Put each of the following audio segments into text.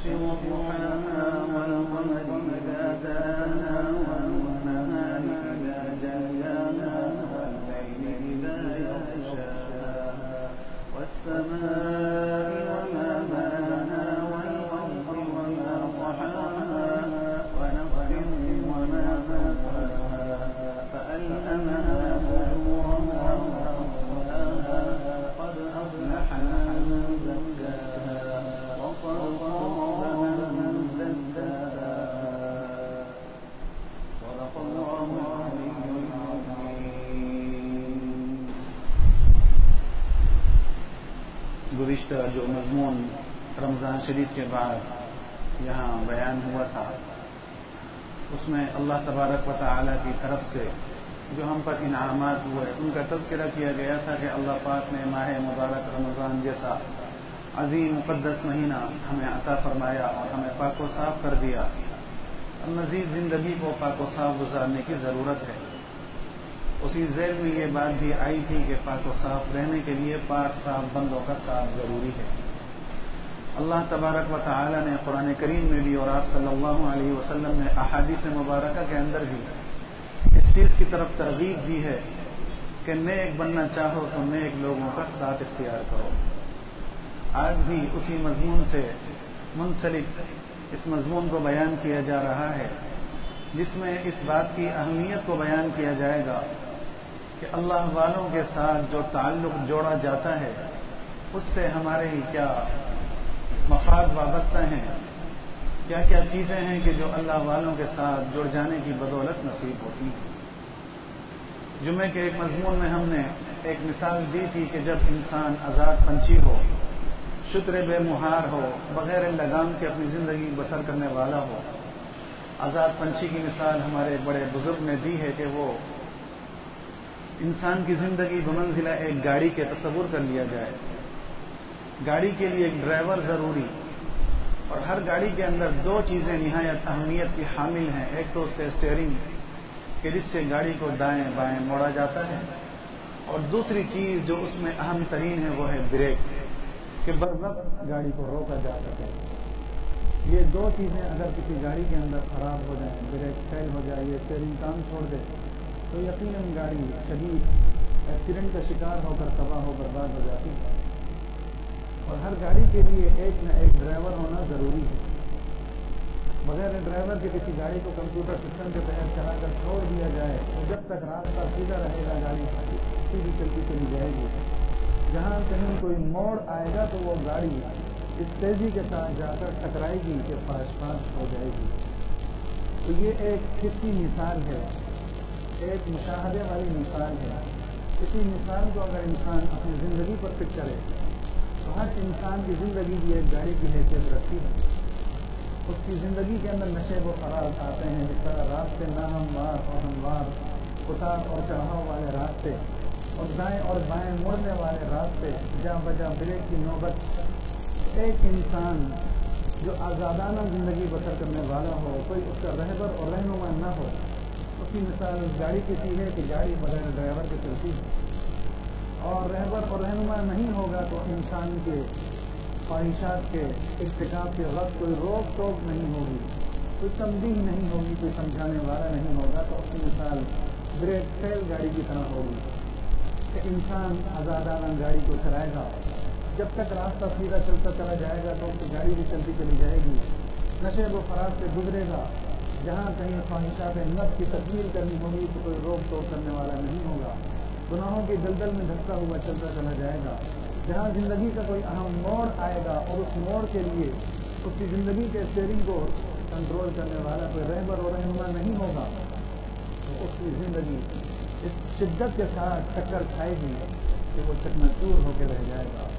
والشمس وضحاها والقمر إذا تلاها والنهار إذا جلاها والليل إذا يغشاها والسماء وما بناها والأرض وما طحاها ونفس وما سواها فألهمها فجورها وتقواها قد أفلح من زكاها وقد خاب من دساها صدق الله العلي العظيم. گزشتہ جو مضمون رمضان شریف کے بعد یہاں بیان ہوا تھا اس میں اللہ تبارک و تعالی کی طرف سے جو ہم پر انعامات ہوئے ان کا تذکرہ کیا گیا تھا کہ اللہ پاک نے ماہ مبارک رمضان جیسا عظیم مقدس مہینہ ہمیں عطا فرمایا اور ہمیں پاک و صاف کر دیا. اب مزید زندگی کو پاک و صاف گزارنے کی ضرورت ہے. اسی ذیل میں یہ بات بھی آئی تھی کہ پاک و صاف رہنے کے لیے پاک صاف بندوں کا ساتھ ضروری ہے. اللہ تبارک و تعالی نے قرآن کریم میں بھی اور آپ صلی اللہ علیہ وسلم نے احادیث مبارکہ کے اندر بھی اس چیز کی طرف ترغیب دی ہے کہ نیک بننا چاہو تو نیک لوگوں کا ساتھ اختیار کرو. آج بھی اسی مضمون سے منسلک اس مضمون کو بیان کیا جا رہا ہے جس میں اس بات کی اہمیت کو بیان کیا جائے گا کہ اللہ والوں کے ساتھ جو تعلق جوڑا جاتا ہے اس سے ہمارے ہی کیا مفاد وابستہ ہیں، کیا کیا چیزیں ہیں کہ جو اللہ والوں کے ساتھ جڑ جانے کی بدولت نصیب ہوتی ہیں. جمعے کے ایک مضمون میں ہم نے ایک مثال دی تھی کہ جب انسان آزاد پنچھی ہو، شتر بے مہار ہو، بغیر لگام کے اپنی زندگی بسر کرنے والا ہو. آزاد پنچھی کی مثال ہمارے بڑے بزرگ نے دی ہے کہ وہ انسان کی زندگی بمنزلہ ایک گاڑی کے تصور کر لیا جائے. گاڑی کے لیے ایک ڈرائیور ضروری، اور ہر گاڑی کے اندر دو چیزیں نہایت اہمیت کی حامل ہیں. ایک تو اس کے اسٹیئرنگ کہ جس سے گاڑی کو دائیں بائیں موڑا جاتا ہے، اور دوسری چیز جو اس میں اہم ترین ہے وہ ہے بریک کہ بروقت گاڑی کو روکا جا سکے. یہ دو چیزیں اگر کسی گاڑی کے اندر خراب ہو جائیں، بریک فیل ہو جائے، یہ اسٹیئرنگ کام چھوڑ دے تو یقیناً گاڑی شدید ایکسیڈنٹ کا شکار ہو کر تباہ و برباد ہو جاتی ہے. اور ہر گاڑی کے لیے ایک نہ ایک ڈرائیور ہونا ضروری ہے. بغیر ڈرائیور کے کسی گاڑی کو کمپیوٹر سسٹم کے تحت چلا کر چھوڑ دیا جائے تو جب تک راستہ سیدھا رہے گا گاڑی سیدھی چلتی چلی جائے گی. جہاں کہیں کوئی موڑ آئے گا تو وہ گاڑی اس تیزی کے ساتھ جا کر ٹکرائے گی کہ پاس ہو جائے گی. تو یہ ایک حصی مثال ہے، ایک مشاہدے والی مثال ہے. اسی مثال کو اگر انسان اپنی زندگی پر فٹ کرے تو ہر انسان کی زندگی بھی ایک گاڑی کی حیثیت رکھتی ہے. اس کی زندگی کے اندر نشیب و فراز آتے ہیں، جس طرح راستے ناہموار اور ہموار، اتار اور چڑھاؤ والے راستے اور دائیں اور بائیں مڑنے والے راستے، جا بجا بریک کی نوبت. ایک انسان جو آزادانہ زندگی بسر کرنے والا ہو، کوئی اس کا رہبر اور رہنما نہ ہو، اس کی مثال اس گاڑی کی سی ہے کہ گاڑی بغیر ڈرائیور کے چلتی ہے. اور رہبر اور رہنما نہیں ہوگا تو انسان کے خواہشات کے ارتکاب کے وقت کوئی روک ٹوک نہیں ہوگی، کوئی تنبیہ نہیں ہوگی، کوئی سمجھانے والا نہیں ہوگا. تو اس کی مثال بریک فیل گاڑی کی طرح ہوگی کہ انسان آزادانہ گاڑی کو چلائے گا. جب تک راستہ سیدھا چلتا چلا جائے گا تو اس کی گاڑی بھی چلتی چلی جائے گی. نشیب و فراز سے گزرے گا، جہاں کہیں خواہشات نفس کی تکمیل کرنی ہوگی تو کوئی روک ٹوک کرنے والا نہیں ہوگا. گناہوں کی دلدل میں دھکتا ہوا چلتا چلا جائے گا. جہاں زندگی کا کوئی اہم موڑ آئے گا اور اس موڑ کے لیے اس کی زندگی کے اسٹیئرنگ کو کنٹرول کرنے والا کوئی رہبر اور رہنما نہیں ہوگا تو اس کی زندگی اس شدت کے ساتھ ٹکر کھائے گی کہ وہ چکنا چور ہو کے رہ جائے گا.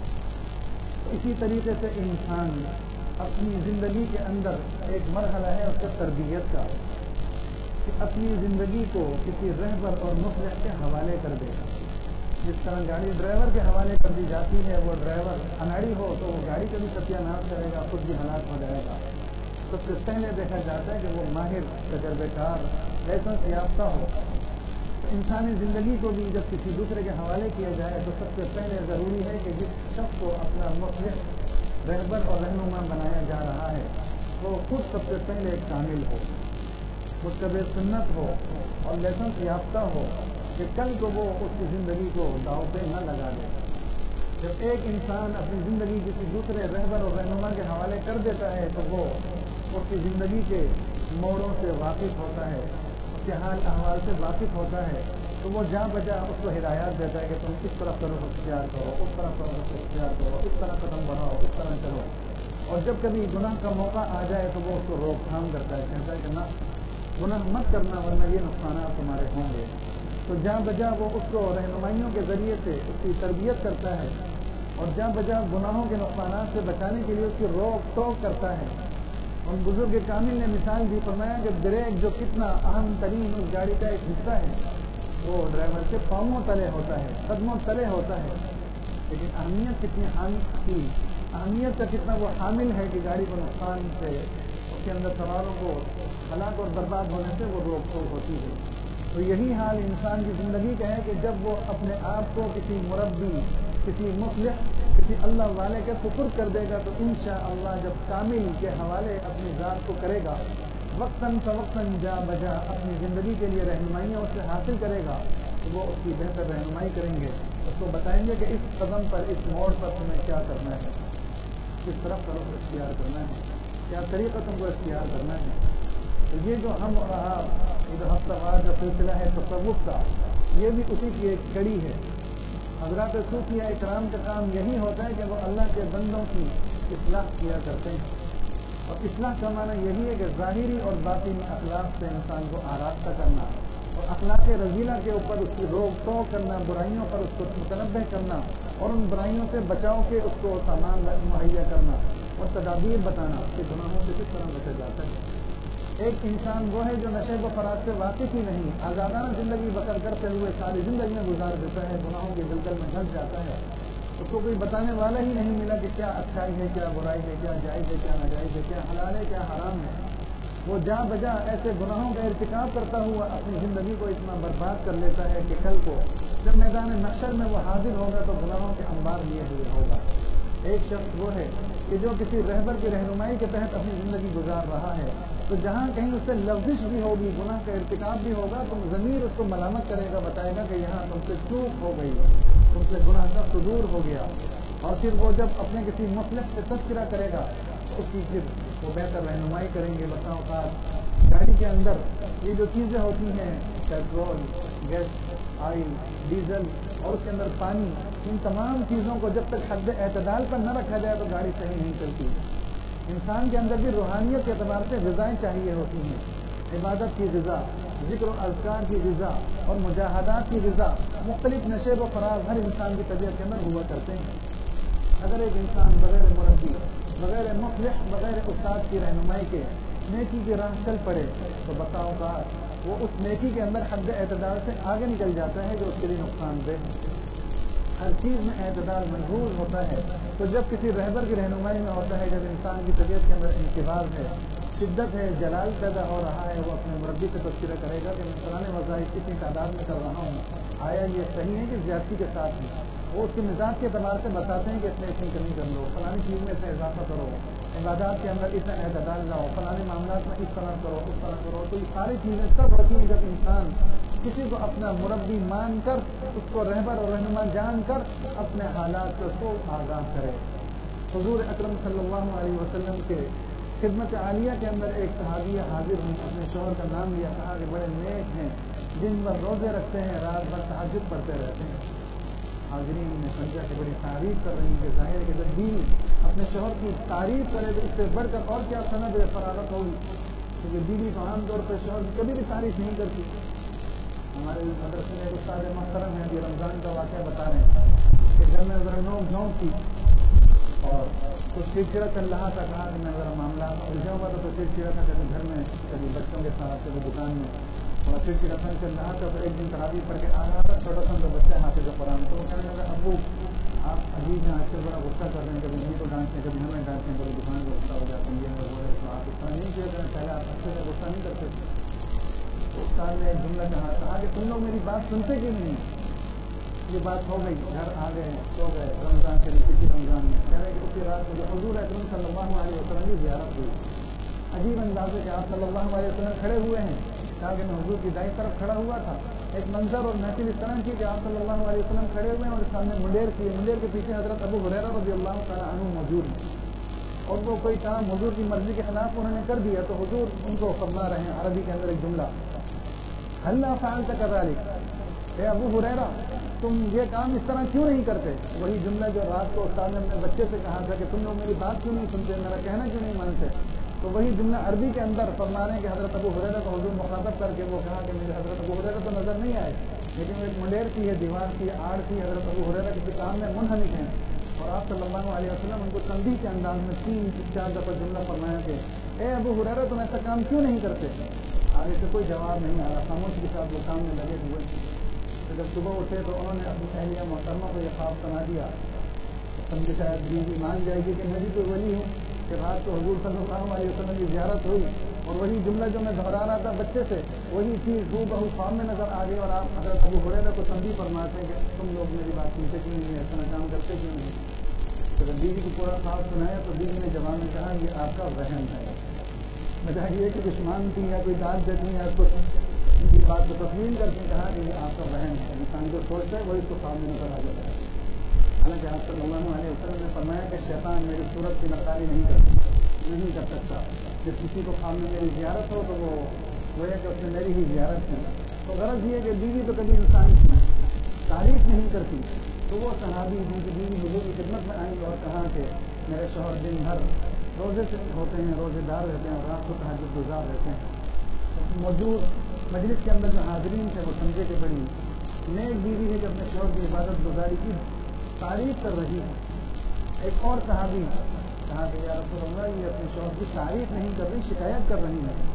اسی طریقے سے انسان اپنی زندگی کے اندر ایک مرحلہ ہے اس کا تربیت کا کہ اپنی زندگی کو کسی رہبر اور مصلح کے حوالے کر دے. جس طرح گاڑی ڈرائیور کے حوالے کر دی جاتی ہے، وہ ڈرائیور اناڑی ہو تو وہ گاڑی کا بھی ستیہ ناش کرے گا، خود بھی ہلاک ہو جائے گا. سب سے پہلے دیکھا جاتا ہے کہ وہ ماہر، تجربے کار، لائسنس یافتہ ہو. انسانی زندگی کو بھی جب کسی دوسرے کے حوالے کیا جائے تو سب سے پہلے ضروری ہے کہ جس شخص کو اپنا مصلح، رہبر اور رہنما بنایا جا رہا ہے وہ خود سب سے پہلے کامل ہو، متبع سنت ہو اور لائسنس یافتہ ہو کہ کل کو وہ اس کی زندگی کو داؤ پہ نہ لگا دے۔ جب ایک انسان اپنی زندگی کسی دوسرے رہبر اور رہنما کے حوالے کر دیتا ہے تو وہ اس کی زندگی کے موڑوں سے واقف ہوتا ہے، اس کے حال احوال سے واقف ہوتا ہے، تو وہ جہاں بجا اس کو ہدایات دیتا ہے کہ تم اس طرف طرف اختیار کرو، اس طرف طرف اختیار کرو، اس طرح قدم بڑھاؤ، اس طرح چلو۔ اور جب کبھی گناہ کا موقع آ جائے تو وہ اس کو روک تھام کرتا ہے، کہتا ہے کہ نہ گناہ مت کرنا ورنہ یہ نقصانات تمہارے ہوں گے۔ تو جہاں بجا وہ اس کو رہنمائیوں کے ذریعے سے اس کی تربیت کرتا ہے اور جہاں بجا گناہوں کے نقصانات سے بچانے کے لیے اس کی روک ٹوک کرتا ہے۔ ان بزرگ کامل نے مثال بھی فرمایا کہ بریک جو کتنا اہم ترین اس گاڑی کا ایک حصہ ہے وہ ڈرائیور کے پاؤں تلے ہوتا ہے، قدموں تلے ہوتا ہے، لیکن اہمیت کتنی کی اہمیت کا کتنا وہ حامل ہے کہ گاڑی کو نقصان سے اس کے اندر سواروں کو ہلاک اور برباد ہونے سے وہ روک ٹوک ہوتی ہے۔ تو یہی حال انسان کی زندگی کا ہے کہ جب وہ اپنے آپ کو کسی مربی، کسی مصلح، کسی اللہ والے کے سپرد کر دے گا تو انشاءاللہ جب کامل کے حوالے اپنی ذات کو کرے گا، وقتاً فوقتاً جا بجا اپنی زندگی کے لیے رہنمائیاں اس سے حاصل کرے گا تو وہ اس کی بہتر رہنمائی کریں گے، اس کو بتائیں گے کہ اس قدم پر، اس موڑ پر تمہیں کیا کرنا ہے، کس طرف طرف اختیار کرنا ہے، کیا طریقہ تم کو اختیار کرنا ہے۔ تو یہ جو ہم اور آپ یہ جو ہفتہ وار کا سلسلہ ہے تصوف کا، یہ بھی اسی کی ایک کڑی ہے۔ حضرات صوفیہ اکرام کا کام یہی ہوتا ہے کہ وہ اللہ کے بندوں کی اصلاح کیا کرتے ہیں، اور اصلاح کا معنی یہی ہے کہ ظاہری اور باطنی اخلاق سے انسان کو آراستہ کرنا اور اخلاق رذیلہ کے اوپر اس کی روک ٹوک کرنا، برائیوں پر اس کو متنبہ کرنا اور ان برائیوں سے بچاؤ کے اس کو سامان مہیا کرنا اور تدابیر بتانا کہ گناہوں سے کس طرح بچا جاتا ہے۔ ایک انسان وہ ہے جو نشے و فراز سے واقف ہی نہیں، آزادانہ زندگی بسر کرتے ہوئے ساری زندگیاں گزار دیتا ہے، گناہوں کے دلدل میں گھس جاتا ہے، اس کو کوئی بتانے والا ہی نہیں ملا کہ کیا اچھائی ہے، کیا برائی ہے، کیا جائز ہے، کیا ناجائز ہے، کیا حلال ہے، کیا حرام ہے۔ وہ جا بجا ایسے گناہوں کا ارتکاب کرتا ہوا اپنی زندگی کو اتنا برباد کر لیتا ہے کہ کل کو جب میدان محشر میں وہ حاضر ہوگا تو گناہوں کے انبار لیے ہوئے ہوگا۔ ایک شخص وہ ہے کہ جو کسی رہبر کی رہنمائی کے تحت اپنی زندگی گزار رہا ہے، تو جہاں کہیں اس سے لفظش بھی ہوگی، گناہ کا ارتکاب بھی ہوگا، تو ضمیر اس کو ملامت کرے گا، بتائے گا کہ یہاں تم سے چوک ہو گئی، تم سے گناہ کا صدور ہو گیا۔ اور پھر وہ جب اپنے کسی مصلح سے تذکرہ کرے گا تو اس کی پھر وہ بہتر رہنمائی کریں گے۔ بسا اوقات گاڑی کے اندر یہ جو چیزیں ہوتی ہیں، پیٹرول، گیس، آئل، ڈیزل اور اس کے اندر پانی، ان تمام چیزوں کو جب تک حد اعتدال پر نہ رکھا جائے تو گاڑی صحیح نہیں چلتی۔ انسان کے اندر بھی روحانیت کے اعتبار سے غذائیں چاہیے ہوتی ہیں، عبادت کی غذا، ذکر و اذکار کی غذا اور مجاہدات کی غذا، مختلف نشے و فراز ہر انسان کی طبیعت کے اندر ہوا کرتے ہیں۔ اگر ایک انسان بغیر مربی، بغیر مصلح، بغیر استاد کی رہنمائی کے نیکی کی راہ چل پڑے تو بسا اوقات وہ اس نیکی کے اندر حد اعتدال سے آگے نکل جاتا ہے جو اس کے لیے نقصان دہ ہے۔ ہر چیز میں اعتدال منظور ہوتا ہے، تو جب کسی رہبر کی رہنمائی میں ہوتا ہے، جب انسان کی طبیعت کے اندر انقباض ہے، شدت ہے، جلال پیدا ہو رہا ہے، وہ اپنے مربی سے تذکرہ کرے گا کہ میں فلاں وظائف اتنی تعداد میں کر رہا ہوں، آیا یہ صحیح ہے کہ زیادتی کے ساتھ ہے۔ وہ اس کے مزاج کے اعتبار سے بتاتے ہیں کہ اس میں اتنی کمی کر لو، فلانی چیز میں اتنا اضافہ کرو، عبادات کے اندر اتنا اعتدال لاؤ، فلانے معاملات میں اس طرح کرو، اس طرح کرو۔ تو یہ ساری چیزیں تب ہوتی ہیں جب انسان کسی کو اپنا مربی مان کر، اس کو رہبر اور رہنما جان کر اپنے حالات سے اس کو آگاہ کرے۔ حضور اکرم صلی اللہ علیہ وسلم کے خدمت عالیہ کے اندر ایک صحابیہ حاضر ہوئی، اپنے شوہر کا نام لیا، کہا کہ بڑے نیک ہیں، دن بھر روزے رکھتے ہیں، رات بھر تہجد پڑھتے رہتے ہیں۔ حاضرین نے سمجھا کہ بڑی تعریف کر رہی ہے، ظاہر ہے کہ جب بیوی اپنے شوہر کی تعریف کرے تو اس سے بڑھ کر اور کیا سند فراغت ہوگی، کیونکہ بیوی کو عام طور پر شوہر کی کبھی بھی تعریف نہیں کرتی۔ ہمارے مدرسے میں ایک استاد محترم ہیں جو رمضان کا واقعہ بتا رہے ہیں کہ گھر میں ذرا نوک جھونک تھی اور کچھ چڑچڑا چل رہا تھا، کہا کہ میں ذرا معاملہ الجھا ہوا تھا، تو چڑچڑا تھا کبھی گھر میں، کبھی بچوں کے ساتھ، کبھی دکان میں، تھوڑا چڑچڑا پن چل رہا تھا۔ تو ایک دن تراویح پڑھ کے آ رہا تھا، چھوٹا سا تو بچہ حافظ قرآن، تو وہ کہنے لگا ابو آپ عجیب ہیں، آج کل بڑا غصہ کر رہے ہیں، کبھی نہیں کو ڈانٹتے ہیں، کبھی ہمیں ڈانٹتے ہیں، کبھی دکان کو غصہ ہو جاتے ہیں، یہ وہ ہے، تو آپ اس طرح نہیں کیا کریں، پہلے آپ اچھے سے غصہ نہیں کرتے تھے۔ تو استاد نے ایک جملہ کہا کہ تم لوگ میری بات سنتے کیوں نہیں؟ یہ بات ہو گئی، گھر آ گئے، سو گئے، رمضان کے لیے کسی رمضان میں کہہ رہے کہ اسی رات میں جو حضور اکرم صلی اللہ علیہ وسلم کی زیارت ہوئی. عجیب انداز ہے کہ آپ صلی اللہ علیہ وسلم کھڑے ہوئے ہیں, کہا کہ میں حضور کی دائیں طرف کھڑا ہوا تھا. ایک منظر اور محفل اس طرح کی کہ آپ صلی اللہ علیہ وسلم کھڑے ہوئے ہیں اور سامنے منڈیر کی, منڈیر کے پیچھے حضرت ابو ہریرہ رضی اللہ تعالیٰ عنہ موجود ہیں, اور وہ کوئی کام حضور کی مرضی کے خلاف انہوں نے کر دیا تو حضور ان کو فرما رہے ہیں عربی کے اندر ایک جملہ, ہلا فعلت کذالک, اے ابو ہریرہ تم یہ کام اس طرح کیوں نہیں کرتے. وہی جملہ جو رات کو استاد نے اپنے بچے سے کہا تھا کہ تم لوگ میری بات کیوں نہیں سنتے, میرا کہنا کیوں نہیں مانتے, تو وہی جملہ عربی کے اندر فرمانے کہ حضرت ابو ہریرہ کو حضور مخاطب کر کے وہ کہا کہ میرے حضرت ابو ہریرہ تو نظر نہیں آئے, لیکن وہ ایک منڈیر کی ہے, دیوار کی آڑ کی, حضرت ابو ہریرہ کسی کام میں منہمک ہیں, اور آپ صلی اللہ علیہ وسلم ان کو تنبیہ کے انداز میں 3-4 دفعہ جملہ فرمایا کہ اے ابو ہریرہ تم ایسا کام کیوں نہیں کرتے. آگے سے کوئی جواب نہیں آ رہا, خاموشی کے ساتھ وہ کام میں لگے ہوئے. تو جب صبح اٹھے تو انہوں نے اپنی اہلیہ محترمہ کو یہ خواب سنا دیا, سمجھے شاید بیوی مان جائے گی کہ میں بھی کوئی ولی ہوں, کہ رات کو حضور صلی اللہ علیہ وسلم کی زیارت ہوئی اور وہی جملہ جو میں دہرا رہا تھا بچے سے وہی چیز بہو خواب میں نظر آ گئی, اور آپ حضرت ابو ہریرہ کو تنبیہ فرماتے ہیں کہ تم لوگ میری بات سنتے کیوں نہیں, ایسا کام کرتے کیوں نہیں. تو جب بیوی کو پورا خواب سنایا تو بیوی نے جواب میں کہا یہ آپ کا وہم ہے. وجہ یہ کہ دشمن تھی یا کوئی داد دیتی یا کچھ ان کی بات کو تسلیم کر کے کہا کہ یہ آپ کا وہم ہے, انسان جو سوچتا ہے وہی اس کو خواب میں نظر آ جاتا ہے. حالانکہ آپ صلی اللہ علیہ وسلم نے فرمایا کہ شیطان میری صورت کی نقالی نہیں کر سکتا. جب کسی کو خواب میں میری زیارت ہو تو وہ ہے کہ اس نے میری ہی زیارت کی. تو غرض یہ کہ بیوی تو کبھی انسان کی تعریف نہیں کرتی. تو وہ صحابی جن کی بیوی حضور کی خدمت میں آئی اور کہا کہ میرے شوہر دن بھر روزے سے ہوتے ہیں, روزے دار رہتے ہیں, اور رات کو تہجد گزار رہتے ہیں. موجود مجلس کے اندر جو حاضرین تھے وہ سمجھے کہ بڑی نیک بیوی ہے کہ اپنے شوہر کی عبادت گزاری کی تعریف کر رہی ہے. ایک اور صحابی کہا کہ یا رسول اللہ یہ اپنے شوہر کی تعریف نہیں کر رہی, شکایت کر رہی ہے.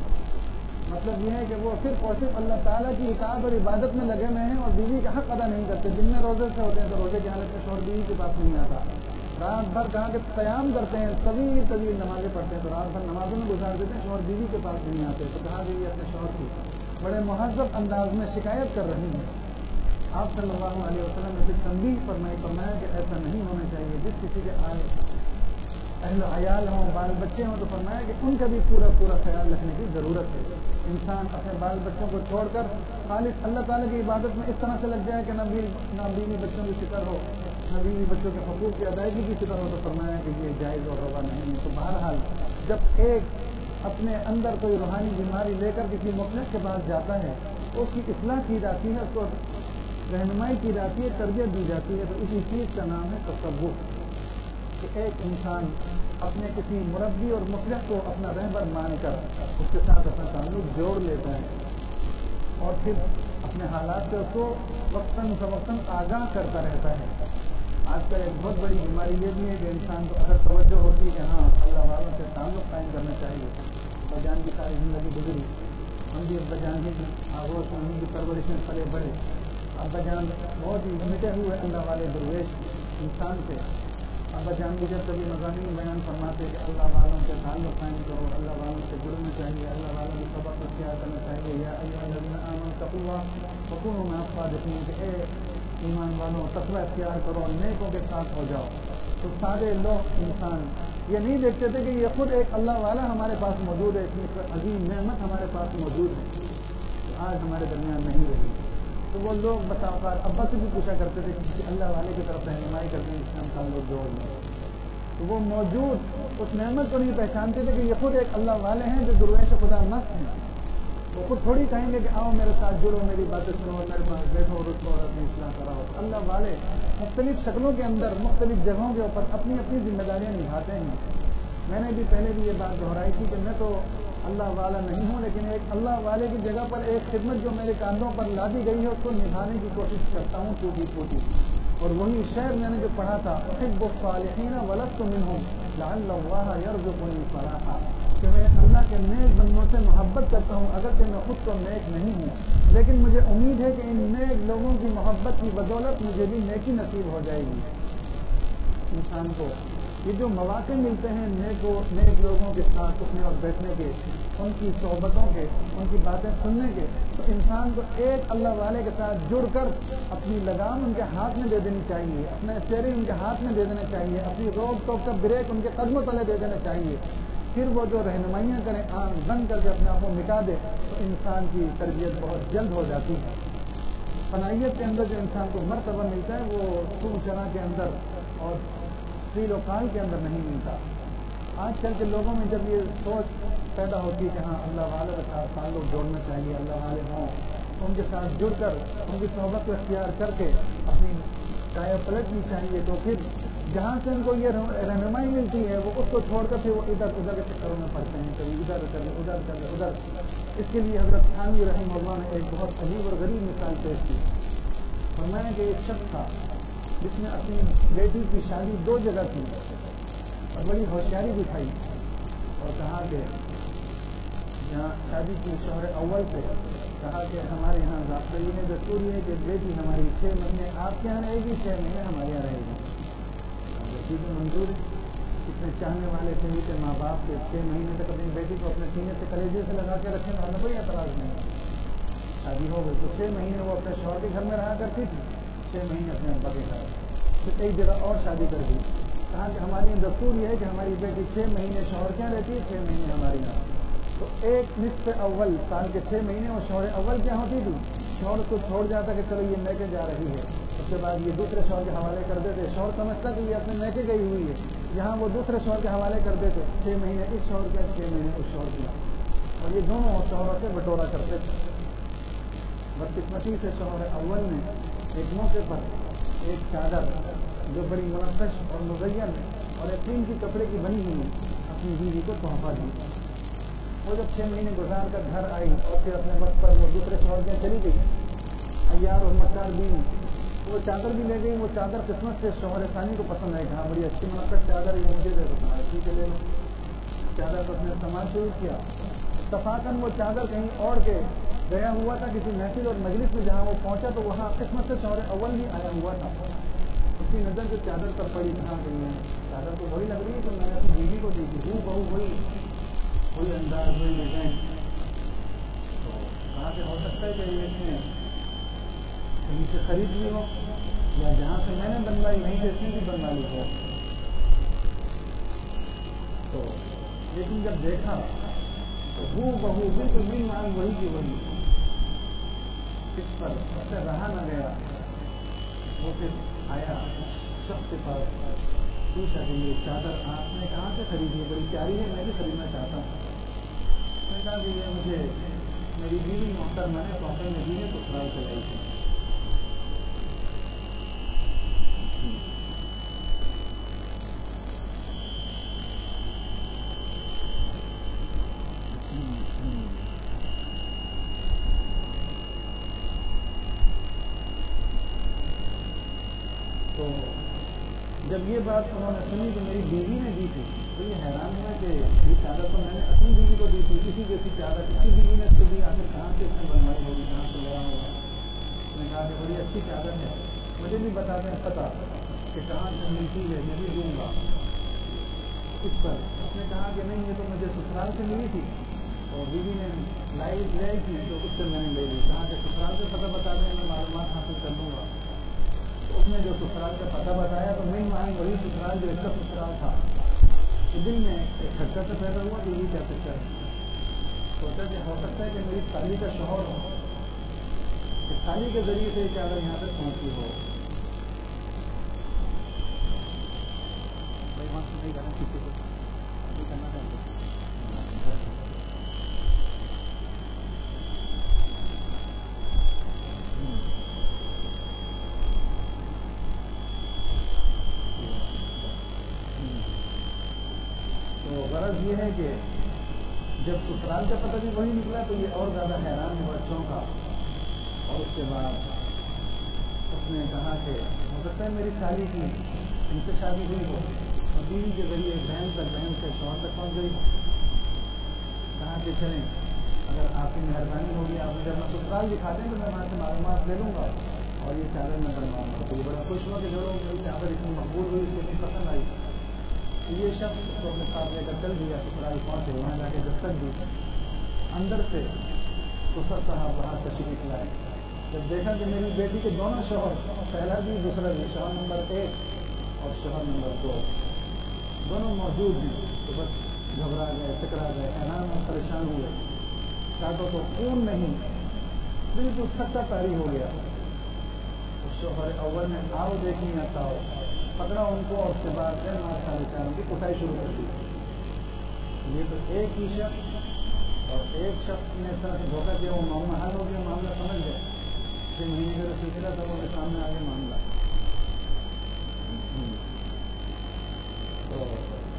مطلب یہ ہے کہ وہ صرف اور صرف اللہ تعالیٰ کی اطاعت اور عبادت میں لگے ہوئے ہیں اور بیوی کا حق ادا نہیں کرتے. دن میں روزے سے ہوتے ہیں تو روزے کی حالت میں شوہر بیوی کے پاس نہیں آتا. رات بھر کہا کہ قیام کرتے ہیں, طویل نمازیں پڑھتے ہیں, تو رات بھر نمازوں میں گزار دیتے ہیں, شوہر بیوی کے پاس نہیں آتے. تو کہا کہ یہ اپنے شوہر کی بڑے مہذب انداز میں شکایت کر رہی ہیں. آپ صلی اللہ علیہ وسلم نے پھر تنبیہ فرمایا کہ ایسا نہیں ہونا چاہیے. جس کسی کے اہل عیال ہوں, بال بچے ہوں, تو فرمایا کہ ان کا بھی پورا خیال رکھنے کی ضرورت ہے. انسان اپنے بال بچوں کو چھوڑ کر خالص اللہ تعالیٰ کی عبادت میں اس طرح سے لگ جائے کہ نہ بیوی بچوں کی فکر ہو, نہ بیوی بچوں کے حقوق کی ادائیگی کی فکر ہو, تو فرمایا کہ یہ جائز اور روا نہیں ہے. تو بہرحال جب ایک اپنے اندر کوئی روحانی بیماری لے کر کسی مخلص کے پاس جاتا ہے تو اس کی اصلاح کی جاتی ہے, اس کو رہنمائی کی جاتی ہے, تربیت دی جاتی ہے. تو اسی چیز کا نام ہے تصوف. کہ ایک انسان اپنے کسی مربی اور مخلص کو اپنا رہبر مان کر اس کے ساتھ اپنا تعلق جوڑ لیتا ہے اور پھر اپنے حالات سے اس کو وقتاً فوقتاً آگاہ کرتا رہتا ہے. آج کل ایک بہت بڑی بیماری یہ بھی ہے کہ انسان کو اگر توجہ ہوتی ہے کہ ہاں اللہ والوں سے تعلق قائم کرنا چاہیے. ابا جان کی ساری زندگی گزری, ہم بھی ابا جان ہی آغوش میں ہم بھی پرورش میں پلے بڑے. ابا جان بہت ہی مٹے ہوئے اللہ والے درویش انسان سے. ابا جان بھی جب کبھی مضامین بیان فرماتے کہ اللہ والوں سے تعلق قائم کرو, اللہ والوں سے جڑنا چاہیے, اللہ والوں کی سبق اختیار کرنا چاہیے. یا ایھا الذین آمنوا اتقوا اللہ وکونوا مع الصادقین, کہ اے ایمان والوں تقوی اختیار کرو اور نیکوں کے ساتھ ہو جاؤ. تو سارے لوگ انسان یہ نہیں دیکھتے تھے کہ یہ خود ایک اللہ والا ہمارے پاس موجود ہے, اتنی عظیم نعمت ہمارے پاس موجود ہے, آج ہمارے درمیان نہیں رہی. تو وہ لوگ بساوقات ابا سے بھی پوچھا کرتے تھے کہ اللہ والے کی طرف رہنمائی کرتے ہیں جس میں ہم تعلق جوڑ لیں. تو وہ موجود اس نعمت کو نہیں پہچانتے تھے کہ یہ خود ایک اللہ والے ہیں جو درویش خدا مست ہیں. وہ خود تھوڑی کہیں گے کہ آؤ میرے ساتھ جڑو, میری باتیں سنو, میرے پاس بیٹھو, رکو اور اپنی اصلاح کراؤ. اللہ والے مختلف شکلوں کے اندر مختلف جگہوں کے اوپر اپنی اپنی ذمہ داریاں نبھاتے ہیں. میں نے بھی پہلے بھی یہ بات دہرائی تھی کہ میں تو اللہ والا نہیں ہوں, لیکن ایک اللہ والے کی جگہ پر ایک خدمت جو میرے کاندھوں پر لادی گئی ہے اس کو نبھانے کی کوشش کرتا ہوں ٹوٹی پھوٹی. اور وہی شعر میں نے جو پڑھا تھا احب الصالحین ولست منہم لعل اللہ یرزقنی صلاحا, کہ میں اللہ کے نیک بندوں سے محبت کرتا ہوں اگرچہ میں خود تو نیک نہیں ہوں, لیکن مجھے امید ہے کہ ان نیک لوگوں کی محبت کی بدولت مجھے بھی نیکی نصیب ہو جائے گی. انسان کو یہ جو مواقع ملتے ہیں نیک لوگوں کے ساتھ اٹھنے اور بیٹھنے کے, ان کی صحبتوں کے, ان کی باتیں سننے کے, تو انسان کو ایک اللہ والے کے ساتھ جڑ کر اپنی لگام ان کے ہاتھ میں دے دینی چاہیے, اپنے چہرے ان کے ہاتھ میں دے دینا چاہیے, اپنی روک ٹوک کا بریک ان کے قدموں تلے دے دینا چاہیے. پھر وہ جو رہنمائیاں کریں آنکھ بند کر کے اپنے آپ کو مٹا دے تو انسان کی تربیت بہت جلد ہو جاتی ہے. فنائیت کے اندر جو انسان کو مرتبہ ملتا ہے وہ سو چرا کے اندر اور فیل و قال کے اندر نہیں ملتا. آج کل کے لوگوں میں جب یہ سوچ پیدا ہوتی ہے کہ ہاں اللہ والے کے ساتھ تعلق جوڑنا چاہیے, اللہ والے ہوں, ان کے ساتھ جڑ کر ان کی صحبت کو اختیار کر کے اپنی کایا پلٹنی چاہیے, تو پھر جہاں سے ان کو یہ رہنمائی ملتی ہے وہ اس کو چھوڑ کر پھر وہ ادھر ادھر کے چکروں میں پڑتے ہیں, کبھی ادھر کبھی ادھر. اس کے لیے حضرت تھانوی رحمہ اللہ نے ایک بہت عجیب اور غریب مثال پیش کی. فرمایا کہ ایک شخص تھا جس نے اپنی بیٹی کی شادی 2 جگہ کی اور بڑی ہوشیاری دکھائی اور کہا کہ جہاں شادی کی شوہر اول سے کہا کہ ہمارے یہاں ضابطہ یہ ہے, دستور یہ ہے کہ بیٹی ہماری 6 مہینے آپ کے یہاں رہے گی, 6 مہینے ہمارے یہاں رہے گی. بیٹی کو منظور ہے. اتنے چاہنے والے تھے کہ ماں باپ کے 6 مہینے تک اپنی بیٹی کو اپنے سینے سے کلیجے سے لگا کے رکھیں تو ہمیں کوئی اعتراض نہیں. شادی ہو گئی تو 6 مہینے وہ اپنے شوہر کے گھر میں رہا کرتی تھی, 6 مہینے اپنے ابا کے گھر. پھر ایک جگہ اور شادی کر دی. کہا کہ ہمارے یہاں دستور یہ ہے کہ ہماری بیٹی 6 مہینے شوہر کیا رہتی ہے, 6 مہینے ہمارے یہاں. تو ایک نصف اول سال کے 6 مہینے وہ شوہر اول کیا ہوتی تھی, شوہر کو چھوڑ جاتا کہ چلو یہ میکے جا رہی ہے, اس کے بعد یہ دوسرے شوہر کے حوالے کر دیتے. شوہر سمجھتا کہ یہ اپنے میکے گئی ہوئی ہے, یہاں وہ دوسرے شوہر کے حوالے کر دیتے. 6 مہینے اس شوہر کے, 6 مہینے اس شوہر کے, اور یہ دونوں شوہروں سے بٹورا کرتے تھے. بدقسمتی سے شوہر اول نے ایک موقع پر ایک چادر جو بڑی منقش اور مزین اور ایک قیمتی کپڑے کی بنی ہوئی اپنی بیوی کو تحفہ دی. وہ جب 6 مہینے گزار کر گھر آئی اور پھر اپنے وقت پر وہ دوسرے شوہر کے چلی گئی, عیار اور مکار بیوی وہ چادر بھی لے گئی. وہ چادر قسمت سے شوہر ثانی کو پسند آئی, کہا بڑی اچھی منقش چادر یہ مجھے دے دو, ٹھیک ہے لے لو. چادر کو اس نے استعمال شروع کیا. اتفاقاً وہ چادر کہیں اور کے گیا ہوا تھا کسی محفل اور مجلس میں, جہاں وہ پہنچا تو وہاں قسمت سے شوہر اول بھی آیا ہوا تھا. اس کی نظر جو چادر پر پڑی, کہاں گئی ہے چادر تو وہی لگ رہی ہے کہ میں نے اپنی بیوی کو دی تھی, بہو وہی انداز وہی ڈیزائن. تو کہاں سے ہو سکتا ہے کہ یہ اس نے کہیں سے خرید لی ہو, یا جہاں سے میں نے بنوائی وہیں سے اس نے بھی بنوا لی ہو. تو لیکن جب دیکھا تو بہو بالکل بھی مانگ وہی کی وہی, اس پر اس سے رہا نہ گیا. وہ پھر آیا شخص کے پاس, پوچھا کہ یہ چادر آپ نے کہاں سے خریدی ہے, بڑی پیاری ہے, میں بھی خریدنا چاہتا ہوں. میں نے کہا کہ یہ مجھے میری بیوی محترمہ نے پاپا نبی نے سسرال چلائی تھی. تو جب یہ بات انہوں نے سنی کہ میری بیوی نے دی تھی تو یہ حیران ہوا کہ یہ چادر تو میں نے اپنی بیوی کو دی تھی, اسی جیسی چادر اسی بیوی نے اس کو دی, آخر کہاں سے اس نے بنوائی ہوگی, کہاں سے لیا ہوگا. اس نے کہا کہ بڑی اچھی چادر ہے, مجھے بھی بتا دیں پتا کہ کہاں سے ملتی ہے, میں بھی دوں گا. اس پر اس نے کہا کہ نہیں یہ تو مجھے سسرال سے ملی تھی اور بیوی نے لائی تھی تو اس سے میں نے لے لی. کہا کہ سسرال سے پتہ بتا دیں, میں معلومات حاصل کر لوں گا. اس نے جو سسرال کا پتہ بتایا تو میں وہاں وہی سسرال جو اس کا سسرال تھا. دل میں ایک خدشہ سے پیدا ہوا کہ یہ کیا چکر ہے. سوچا کہ ہو سکتا ہے کہ میری سالی کا شوہر ہو, کہ سالی کے ذریعے سے یہ چادر یہاں تک پہنچی ہو. غرض یہ ہے کہ جب سسرال کا پتہ بھی وہی نکلا تو یہ اور زیادہ حیران ہوا, چونکا. اور اس کے بعد اس نے کہا کہ ہو سکتا ہے میری سالی کی ان سے شادی ہوئی ہو اور بیوی کے ذریعے بہن سے شوہر تک پہنچ گئی. کہا کہ چلیں اگر آپ کی مہربانی ہوگی, آپ مجھے اپنا سسرال دکھا دیں تو میں وہاں سے معلومات لے لوں گا اور یہ چادر میں بنواؤں گا. تو یہ بڑا خوش ہوا کہ جو میری چادر اتنی مقبول ہوئی, اس کو اتنی پسند آئی. یہ شخص کو اپنے ساتھ لے کر چل دیا, سسرال پہنچے, وہاں جا کے دستک دی. اندر سے سسر صاحب باہر تشریف لائے. جب دیکھا کہ میری بیٹی کے دونوں شوہر, پہلا بھی دوسرا بھی, شوہر نمبر 1 اور شوہر نمبر 2 دونوں موجود ہیں, تو بس گھبرا گئے، ٹکرا گئے، حیران اور پریشان ہوئے، کاٹو تو خون نہیں، بالکل تھکا تاری ہو گیا۔ شوہر اول نے آؤ دیکھیں آتا ہو پکڑا ان کو اور اس کے بعد 4:30 کی کٹائی شروع کر دی۔ یہ تو ایک ہی شخص اور ایک شخص نے اس طرح سے دھوکہ دیا، وہ معاملہ حل ہو گیا، معاملہ سمجھ گئے۔ 6 مہینے کا جو سلسلہ تھا وہ میرے سامنے آگے معاملہ۔ تو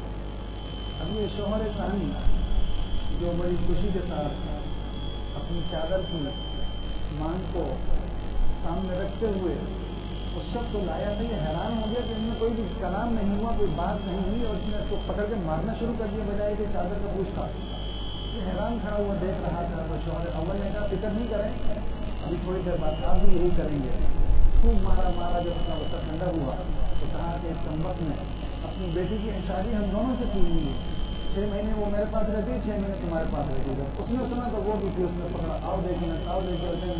اب یہ شوہر ثانی جو بڑی خوشی کے ساتھ اپنی چادر کی مانگ کو سامنے رکھتے ہوئے اس شخص کو لایا تھا، یہ حیران ہو گیا کہ ان میں کوئی بھی کلام نہیں ہوا، کوئی بات نہیں ہوئی، اور اس نے اس کو پکڑ کے مارنا شروع کر دیا بجائے کہ چادر کا پوچھتا۔ یہ حیران کھڑا ہوا دیکھ رہا تھا۔ تو شوہر اول نے کہا فکر نہیں کریں، ابھی تھوڑی دیر بعد آپ بھی یہی کریں گے۔ خوب مارا جب اپنا وقت ٹھنڈا ہوا تو کہا کہ اس کمبخت نے اپنی بیٹی کی شادی ہم دونوں سے کی ہوئی ہے، 6 مہینے وہ میرے پاس رہتی، 6 مہینے تمہارے پاس رہتی ہے۔ اس نے سنا تو وہ بھی تھی، اس نے پکڑا، آؤ دیکھیں آؤ دیکھیں،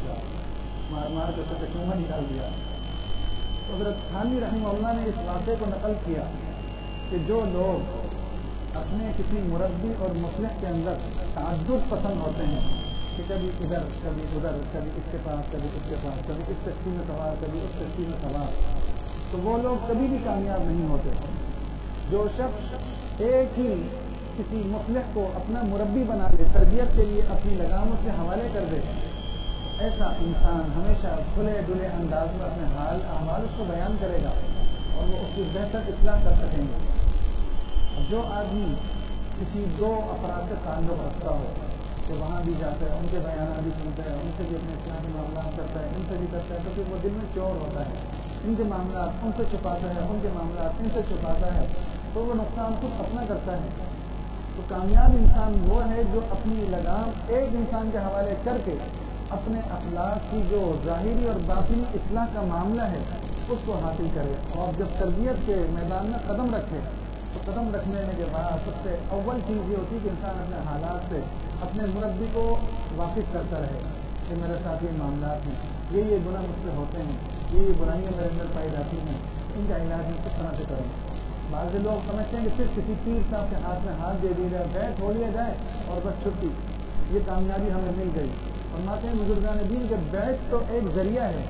مار کے اسے چوما نکال دیا۔ تو حضرت تھانوی رحمہ اللہ نے اس واقعے کو نقل کیا کہ جو لوگ اپنے کسی مربی اور مصلح کے اندر تعدد پسند ہوتے ہیں کہ کبھی ادھر کبھی ادھر، کبھی اس کے پاس کبھی اس کے پاس، کبھی اس کشتی میں سوار کبھی اس کشتی میں سوار، تو وہ لوگ کبھی بھی کامیاب نہیں ہوتے۔ جو شخص ایک ہی کسی مصلح کو اپنا مربی بنا لے، تربیت کے لیے اپنی لگاموں سے حوالے کر دے، ایسا انسان ہمیشہ کھلے ڈلے انداز میں اپنے حال احوال اس کو بیان کرے گا اور وہ اس کی بہتر اصلاح کر سکیں گے۔ جو آدمی کسی 2 افراد سے تعلق رکھتا ہو کہ وہاں بھی جاتا ہے، ان کے بیانات بھی سنتا ہے، ان سے بھی اپنے اسلامی معاملات کرتا ہے، ان سے بھی کرتا ہے، تو پھر وہ دل میں چور ہوتا ہے، ان کے معاملات ان سے چھپاتا ہے، ان کے معاملات ان سے چھپاتا ہے، تو وہ نقصان خود اپنا کرتا ہے۔ تو کامیاب انسان وہ ہے جو اپنی لگام ایک انسان کے حوالے کر کے اپنے اخلاق کی جو ظاہری اور باطنی اصلاح کا معاملہ ہے اس کو حاصل کرے، اور جب تربیت کے میدان میں قدم رکھے تو قدم رکھنے کے بعد سب سے اول چیز یہ ہوتی ہے کہ انسان اپنے حالات سے اپنے مربی کو واقف کرتا رہے کہ میرے ساتھ یہ معاملات ہیں، یہ گناہ مجھ سے ہوتے ہیں، یہ برائیاں میرے اندر پائی جاتی ہیں، ان کا علاج میں کس طرح سے کروں۔ بعض لوگ سمجھتے ہیں کہ صرف کسی پیر صاحب کے ہاتھ میں ہاتھ دے دیا جائے، بیعت ہو لیا جائے اور بس چھٹی، یہ کامیابی ہمیں مل گئی۔ فرماتے ہیں بزرگان دین کہ بیعت تو ایک ذریعہ ہے،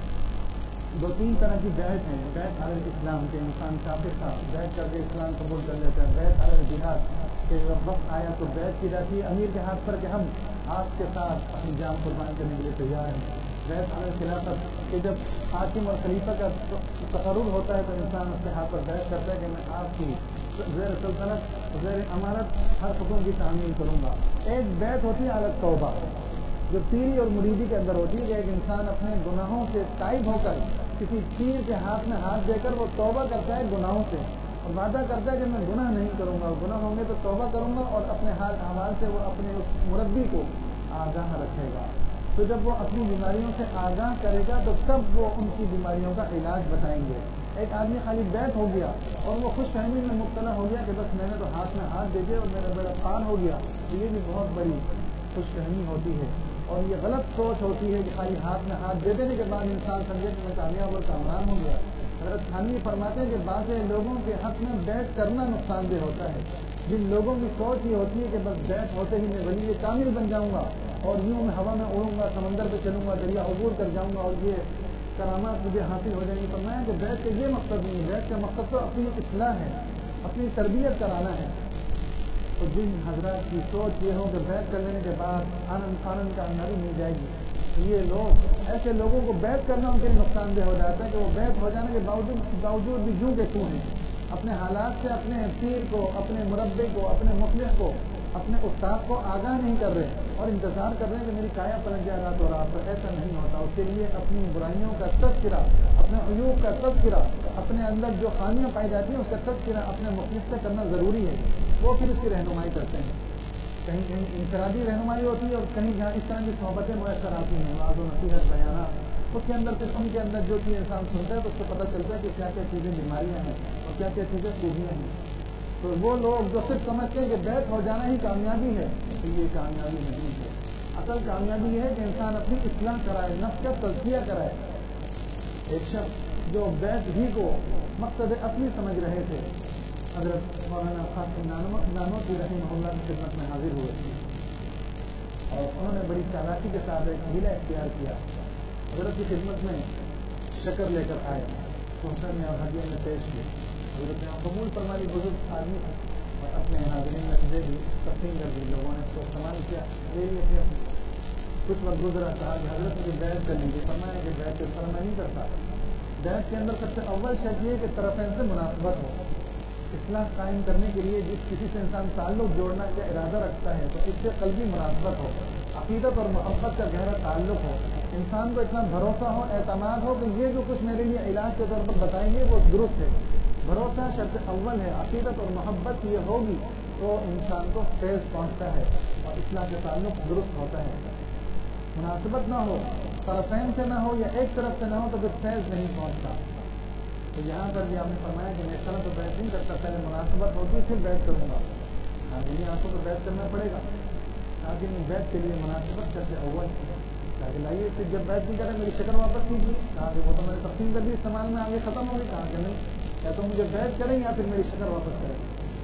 2-3 طرح کی بیعت ہیں۔ بیعت علی الاسلام کے انسان کافر تھا، بیعت کر کے اسلام قبول کر لیتا ہے۔ بیعت علی الجہاد کہ جب وقت آیا تو بیعت کی جاتی ہے امیر کے ہاتھ پر کہ ہم آپ کے ساتھ اپنی جان قربان کرنے کے لیے تیار ہیں۔ بیعت علی الخلافت کہ جب حاکم اور خلیفہ کا تقرر ہوتا ہے تو انسان اس کے ہاتھ پر بیعت کرتا ہے کہ میں آپ کی زیر سلطنت زیر امانت ہر حکم کی تعمیل کروں گا۔ ایک بیعت ہوتی ہے علی التوبہ جو پیری اور مریدی کے اندر ہوتی ہے کہ ایک انسان اپنے گناہوں سے تائب ہو کر کسی پیر کے ہاتھ میں ہاتھ دے کر وہ توبہ کرتا ہے گناہوں سے اور وعدہ کرتا ہے کہ میں گناہ نہیں کروں گا، گناہ ہوں گے تو توبہ کروں گا، اور اپنے حال احوال سے وہ اپنے اس مربی کو آگاہ رکھے گا۔ تو جب وہ اپنی بیماریوں سے آگاہ کرے گا تو تب وہ ان کی بیماریوں کا علاج بتائیں گے۔ ایک آدمی خالی بیعت ہو گیا اور وہ خوش فہمی میں مبتلا ہو گیا کہ بس میں نے تو ہاتھ میں ہاتھ دے دیا اور میرا بیڑا پار ہو گیا، تو یہ بھی بہت بڑی خوش فہمی ہوتی ہے اور یہ غلط سوچ ہوتی ہے کہ خالی ہاتھ میں ہاتھ دے دینے کے بعد انسان سمجھے کہ میں کامیاب اور کامران ہو گیا۔ حضرت تھانوی فرماتے ہیں کہ بعض لوگوں کے حق میں بیعت کرنا نقصان دہ ہوتا ہے۔ جن لوگوں کی سوچ یہ ہوتی ہے کہ بس بیعت ہوتے ہی میں ولی کامل بن جاؤں گا اور یوں میں ہوا میں اڑوں گا، سمندر پہ چلوں گا، دریا عبور کر جاؤں گا اور یہ کرامات مجھے حاصل ہو جائیں گی۔ فرمایا کہ بیعت کا یہ مقصد نہیں ہے، بیعت کا مقصد تو اپنی اصلاح ہے، اپنی تربیت کرانا ہے۔ تو جن حضرات کی سوچ یہ ہو کہ بیعت کر لینے کے بعد آنند کامیابی مل جائے گی، تو یہ لوگ ایسے لوگوں کو بیعت کرنا ان کے لیے نقصان دہ ہو جاتا ہے کہ وہ بیعت ہو جانے کے باوجود بھی جوں کے توں ہیں، اپنے حالات سے اپنے پیر کو، اپنے مربی کو، اپنے مصلح کو، اپنے استاد کو آگاہ نہیں کر رہے اور انتظار کر رہے ہیں کہ میری کایا پلٹ جائے رات اور رات پر۔ ایسا نہیں ہوتا، اس کے لیے اپنی برائیوں کا تذکرہ، اپنے عیوب کا تذکرہ، اپنے اندر جو خامیاں پائی جاتی ہیں اس کا تذکرہ اپنے مخلص سے کرنا ضروری ہے۔ وہ پھر اس کی رہنمائی کرتے ہیں، کہیں کہیں انفرادی رہنمائی ہوتی ہے اور کہیں جہاں اس طرح کی صحبتیں میسر آتی ہیں، وعظ و نصیحت، بیانات، اس کے اندر پھر ان کے اندر جو چیز انسان سنتا ہے تو اس سے پتہ چلتا ہے کہ کیا کیا چیزیں بیماریاں ہیں اور کیا کیا چیزیں خوبیاں ہیں۔ تو وہ لوگ جو صرف سمجھتے ہیں کہ بیعت ہو جانا ہی کامیابی ہے، تو یہ کامیابی نہیں ہے۔ اصل کامیابی ہے کہ انسان اپنی اصلاح کرائے، نفس کا تزکیہ کرائے۔ ایک شخص جو بیعت ہی کو مقصد اصلی سمجھ رہے تھے حضرت مولانا قاسم نانوتوی رحمہ اللہ کی خدمت میں حاضر ہوئے تھے اور انہوں نے بڑی چالاکی کے ساتھ ایک حیلہ اختیار کیا. حضرت کی خدمت میں شکر لے کر آئے, تحفے میں اور ہدیے میں پیش کیے. حضرت نے قبول فرمائی, بزرگ آدمی اور اپنے ناظرین میں دے دی, تقسیم کر دی. لوگوں نے اس کو استعمال کیا, لے لیے تھے. کچھ وقت گزرا, کہا کہ حضرت مجھے بیعت کر لیجیے. فرمایا کہ بیعت اس طرح میں نہیں کرتا. بیعت کے اندر سب سے اول شرط یہ کہ طرفین سے مناسبت ہو. اصلاح قائم کرنے کے لیے جس کسی سے انسان تعلق جوڑنا کا ارادہ رکھتا ہے تو اس سے قلبی مناسبت ہو, عقیدت اور محبت کا گہرا تعلق ہو, انسان کو اتنا بھروسہ ہو, اعتماد ہو کہ یہ جو کچھ میرے لیے علاج کے طور پر بتائیں گے وہ درست ہے. بھروسہ شرط اول ہے. عقیدت اور محبت یہ ہوگی تو انسان کو فیض پہنچتا ہے اور اصلاح کے تعلق درست ہوتا ہے. مناسبت نہ ہو, طرفین سے نہ ہو یا ایک طرف سے نہ ہو تو پھر فیض نہیں پہنچتا. تو یہاں پر بھی آپ نے فرمایا کہ میں اس طرح تو بیعت نہیں کرتا, پہلے مناسبت ہوتی پھر بیعت کروں گا. میری آنکھوں کو بیعت کرنا پڑے گا, لیکن بیعت کے لیے مناسبت شرط اول. کہ لائیے پھر جب بیعت نہیں کرے میری شکر واپس کیجیے. کہا کہ وہ تو میں نے تقسیم کر دی, استعمال میں آگے ختم ہوگی. کہا کہ نہیں, یا تو مجھے بیعت کریں یا پھر میری شکر واپس کریں.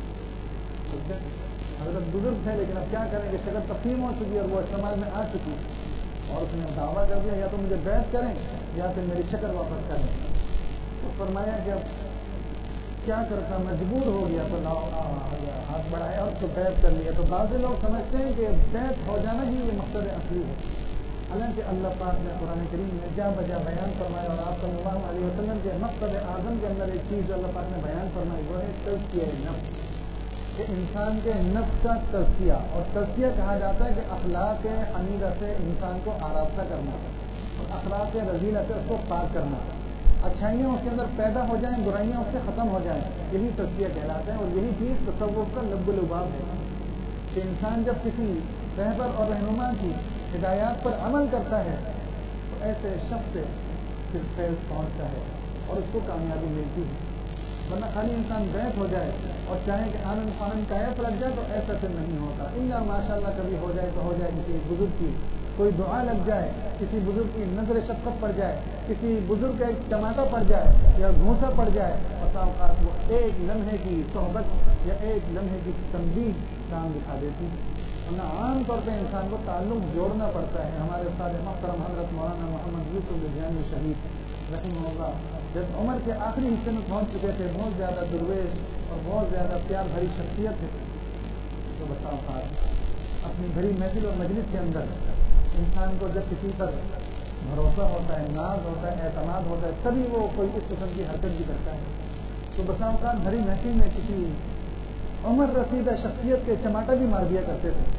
حضرت بزرگ تھے لیکن اب کیا کریں کہ شکر تقسیم ہو چکی اور وہ استعمال میں آ چکی اور اس نے دعویٰ کر دیا یا تو مجھے بیعت کریں یا پھر میری شکر واپس کریں. تو فرمایا کہ اب کیا کرتا, مجبور ہو گیا تو ہاتھ بڑھایا اور اس کو بیعت کر لیا. تو بعض لوگ سمجھتے ہیں کہ بیعت ہو جانا ہی یہ مقصد اصلی ہے, حالانکہ اللہ پاک نے قرآن کریم میں جا بجا بیان فرمایا اور آپ صلی اللہ علیہ وسلم کے مقصد اعظم کے اندر ایک چیز جو اللہ پاک نے بیان فرمائی وہ ہے تزکیہ نفس, کہ انسان کے نفس کا تزکیہ. اور تزکیہ کہا جاتا ہے کہ اخلاق حمیدہ سے انسان کو آراستہ کرنا اور اخلاق رذیلہ سے اس کو پاک کرنا. اچھائیاں اس کے اندر پیدا ہو جائیں, برائیاں اس سے ختم ہو جائیں, یہی تزکیہ کہلاتا ہے. اور یہی چیز تصوف کا لب لباب ہے کہ انسان جب کسی رہبر اور رہنما کی ہدایات پر عمل کرتا ہے تو ایسے شخص سے پھر فیض پہنچتا ہے اور اس کو کامیابی ملتی ہے. ورنہ خالی انسان بیعت ہو جائے اور چاہے کہ آنند فانند کایت لگ جائے تو ایسا پھر نہیں ہوتا. الا ماشاء اللہ کبھی ہو جائے تو ہو جائے, کسی بزرگ کی کوئی دعا لگ جائے, کسی بزرگ کی نظر شفقت پڑ جائے, کسی بزرگ کا ایک ٹماٹا پڑ جائے یا گھونسا پڑ جائے, اور اوقات وہ ایک لمحے کی صحبت یا ایک لمحے کی تنبیہ کام دکھا دیتی. ورنہ عام طور پہ انسان کو تعلق جوڑنا پڑتا ہے. ہمارے استاد محترم حضرت مولانا محمد یوسف لدھیانوی شہید رحمہ اللہ جب عمر کے آخری حصے میں پہنچ چکے تھے, بہت زیادہ درویش اور بہت زیادہ پیار بھری شخصیت ہے, تو بتاؤ اپنی بھری محفل اور مجلس کے اندر انسان کو جب کسی پر بھروسہ ہوتا ہے, ناز ہوتا ہے, اعتماد ہوتا ہے, تبھی وہ کوئی اس قسم کی حرکت بھی کرتا ہے. تو بسا اوقات بھری محفل میں کسی عمر رسیدہ شخصیت کے چماٹا بھی مار دیا کرتے تھے.